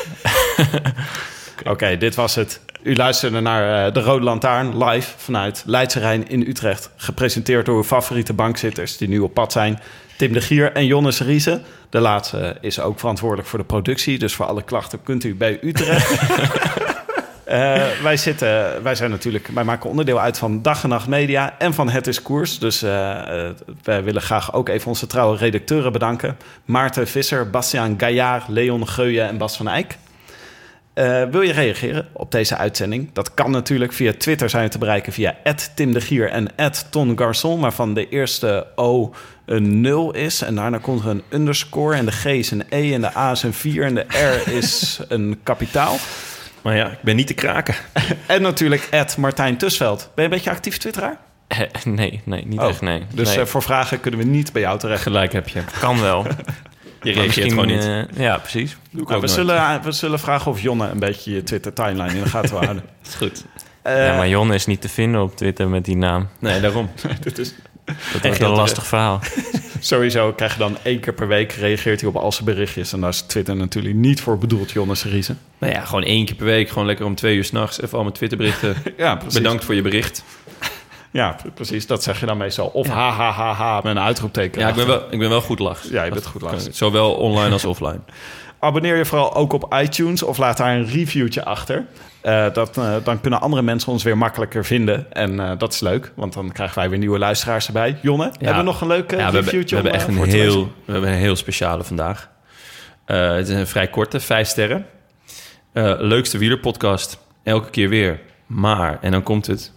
Oké, dit was het. U luisterde naar De Rode Lantaarn live vanuit Leidse Rijn in Utrecht. Gepresenteerd door uw favoriete bankzitters die nu op pad zijn. Tim de Gier en Jonne Seriese. De laatste is ook verantwoordelijk voor de productie. Dus voor alle klachten kunt u bij Utrecht. Wij maken onderdeel uit van Dag en Nacht Media en van Het is Koers. Dus wij willen graag ook even onze trouwe redacteuren bedanken. Maarten Visser, Bastiaan Gaillard, Leon Geuyen en Bas van Eyck. Wil je reageren op deze uitzending? Dat kan natuurlijk. Via Twitter zijn we te bereiken via @TimDeGier en @TonGarçon, waarvan de eerste O een 0 is. En daarna komt er een underscore en de G is een E en de A is een 4 en de R is een kapitaal. Maar ja, ik ben niet te kraken. En natuurlijk @Martijn Tusveld. Ben je een beetje actief twitteraar? Nee, niet echt, nee. Dus Nee. voor vragen kunnen we niet bij jou terecht. Gelijk heb je. Kan wel. Je reageert gewoon niet. Ja, precies. We zullen vragen of Jonne een beetje je Twitter-timeline in de gaten wil houden. Dat is goed. Ja, maar Jon is niet te vinden op Twitter met die naam. Nee, daarom. Dit is, Dat wordt een lastig verhaal. sowieso krijg je dan 1 keer per week reageert hij op al zijn berichtjes. En daar is Twitter natuurlijk niet voor bedoeld, Jonne Seriese. Nou ja, gewoon 1 keer per week. Gewoon lekker om 2 uur 's nachts. Even al mijn Twitterberichten. Ja, precies. Bedankt voor je bericht. Ja, precies. Dat zeg je dan meestal. Of ha, ha, ha, ha, met een uitroepteken. Ja, ik ben wel goed lach. Ja, je bent goed lach. Zowel online als offline. Abonneer je vooral ook op iTunes of laat daar een reviewtje achter. Dan kunnen andere mensen ons weer makkelijker vinden. En dat is leuk, want dan krijgen wij weer nieuwe luisteraars erbij. Jonne, hebben we nog een leuk reviewtje? We hebben echt een heel speciale vandaag. Het is een vrij korte, 5 sterren. Leukste wielerpodcast, elke keer weer. Maar, en dan komt het...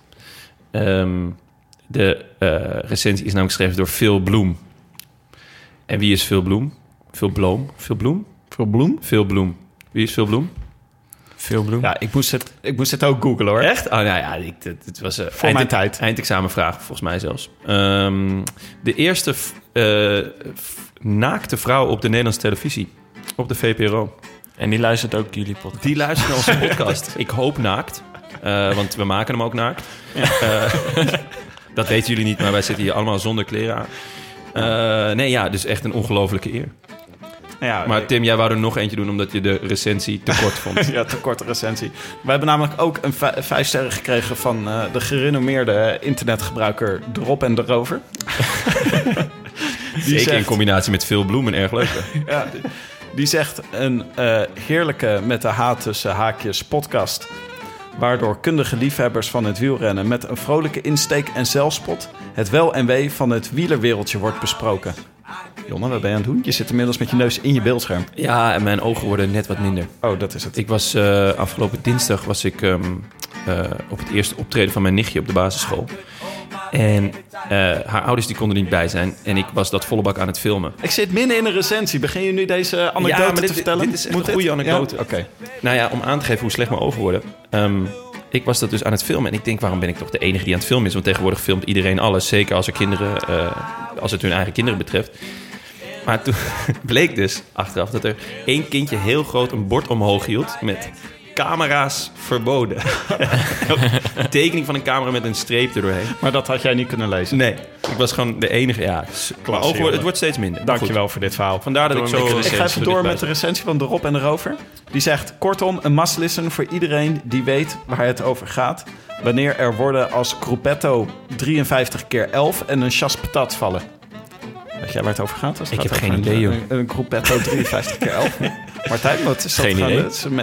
de recensie is namelijk geschreven door Phil Bloem. En wie is Phil Bloem? Phil Bloem? Phil Bloem? Phil Bloem? Phil Bloem. Wie is Phil Bloem? Veel bloem. Ja, ik moest het ook googlen hoor. Echt? Oh, nou ja, het was Voor mijn tijd. Eindexamenvraag, volgens mij zelfs. De eerste naakte vrouw op de Nederlandse televisie. Op de VPRO. En die luistert ook jullie podcast. Die luistert naar onze podcast. Ik hoop naakt. Want we maken hem ook naakt. Dat weten jullie niet, maar wij zitten hier allemaal zonder kleren aan. Dus echt een ongelofelijke eer. Ja, Maar Tim, jij wou er nog eentje doen omdat je de recensie te kort vond. Ja, te korte recensie. We hebben namelijk ook een 5 sterren gekregen van de gerenommeerde internetgebruiker Drop en de Rover. Zeker in combinatie met Phil Bloem, erg leuk. Ja, die zegt een heerlijke met de H tussen haakjes podcast, waardoor kundige liefhebbers van het wielrennen met een vrolijke insteek en zelfspot het wel en wee van het wielerwereldje wordt besproken. Jonne, wat ben je aan het doen? Je zit inmiddels met je neus in je beeldscherm. Ja, en mijn ogen worden net wat minder. Oh, dat is het. Ik was afgelopen dinsdag op het eerste optreden van mijn nichtje op de basisschool. En haar ouders die konden er niet bij zijn. En ik was dat volle bak aan het filmen. Ik zit midden in een recensie. Begin je nu deze anekdote te vertellen? Dit is echt een goede anekdote. Ja? Oké. Nou ja, om aan te geven hoe slecht mijn ogen worden. Ik was dat dus aan het filmen. En ik denk, waarom ben ik toch de enige die aan het filmen is? Want tegenwoordig filmt iedereen alles. Zeker als er kinderen, als het hun eigen kinderen betreft. Maar toen bleek dus achteraf dat er 1 kindje heel groot een bord omhoog hield met camera's verboden. Een tekening van een camera met een streep erdoorheen. Maar dat had jij niet kunnen lezen. Nee, ik was gewoon de enige. Ja, het wordt steeds minder. Dankjewel voor dit verhaal. Vandaar dat ik zo... Ik ga even door met de recensie van de Rob en de Rover. Die zegt, kortom, een must-listen voor iedereen die weet waar het over gaat. Wanneer er woorden als Gruppetto 53 keer 11 en een chas patat vallen. Weet jij waar het over gaat? Ik heb geen idee, joh. Een Gruppetto 53 keer 11. Martijn, wat is dat? Geen idee.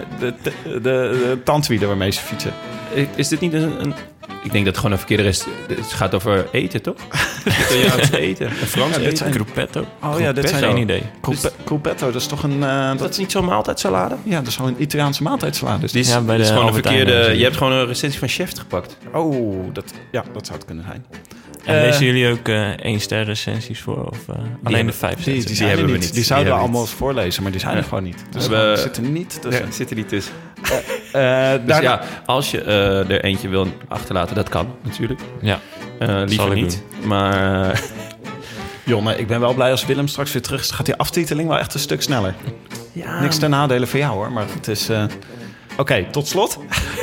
De tandwielen waarmee ze fietsen. Is dit niet een... Ik denk dat het gewoon een verkeerde rest... Het gaat over eten, toch? Italiaans eten. Een Frans dit eten. zijn- Gruppetto. Oh ja, dit zijn Geen idee. Gruppetto, dat is toch een... Dat is niet zo'n maaltijdsalade? Ja, dat is gewoon een Italiaanse maaltijdsalade. Dus Die is, Ja, bij het is de gewoon een Albert Heijn verkeerde... hebben ze Je hebt gewoon een recensie van Chef gepakt. Oh, dat zou het kunnen zijn. En lezen jullie ook 1 ster recensies voor? Of alleen de 5 ster? Die hebben we niet. Die zouden we allemaal eens voorlezen, maar die zijn er gewoon niet. Dus We zitten er niet tussen. zit er niet tussen. Dus Ja, als je er eentje wil achterlaten, dat kan natuurlijk. Ja. Liever Zal ik niet. Maar Jonne, ik ben wel blij als Willem straks weer terug is. Gaat die aftiteling wel echt een stuk sneller. ja, Niks ten nadele voor jou hoor, maar het is... Oké, tot slot.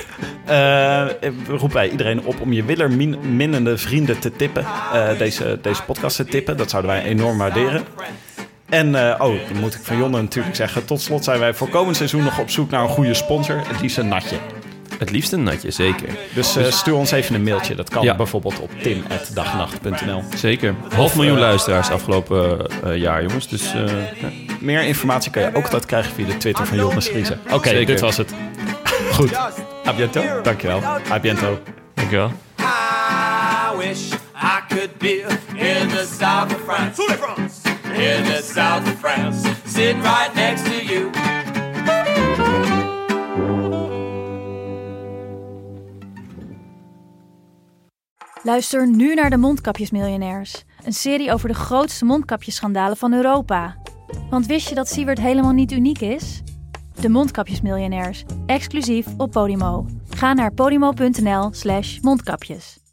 Roep wij iedereen op om je wielerminnende vrienden te tippen. Deze podcast te tippen. Dat zouden wij enorm waarderen. En, dan moet ik van Jonne natuurlijk zeggen. Tot slot zijn wij voor komend seizoen nog op zoek naar een goede sponsor. Het liefst een natje. het liefst een natje, zeker. Dus stuur ons even een mailtje. Dat kan Ja. bijvoorbeeld op tim@dagnacht.nl. Zeker. 500.000 luisteraars afgelopen jaar, jongens. Dus Meer informatie kan je ook altijd krijgen via de Twitter van Jonas Riese. Oké, Zeker. dit was het. Goed. A bientôt. Dankjewel. A biento. Dankjewel. I wish I could be in the south of France. In the south of France. Sitting right next to you. Luister nu naar de Mondkapjesmiljonairs. Een serie over de grootste mondkapjesschandalen van Europa. Want wist je dat Siewert helemaal niet uniek is? De Mondkapjesmiljonairs, exclusief op Podimo. Ga naar podimo.nl/mondkapjes.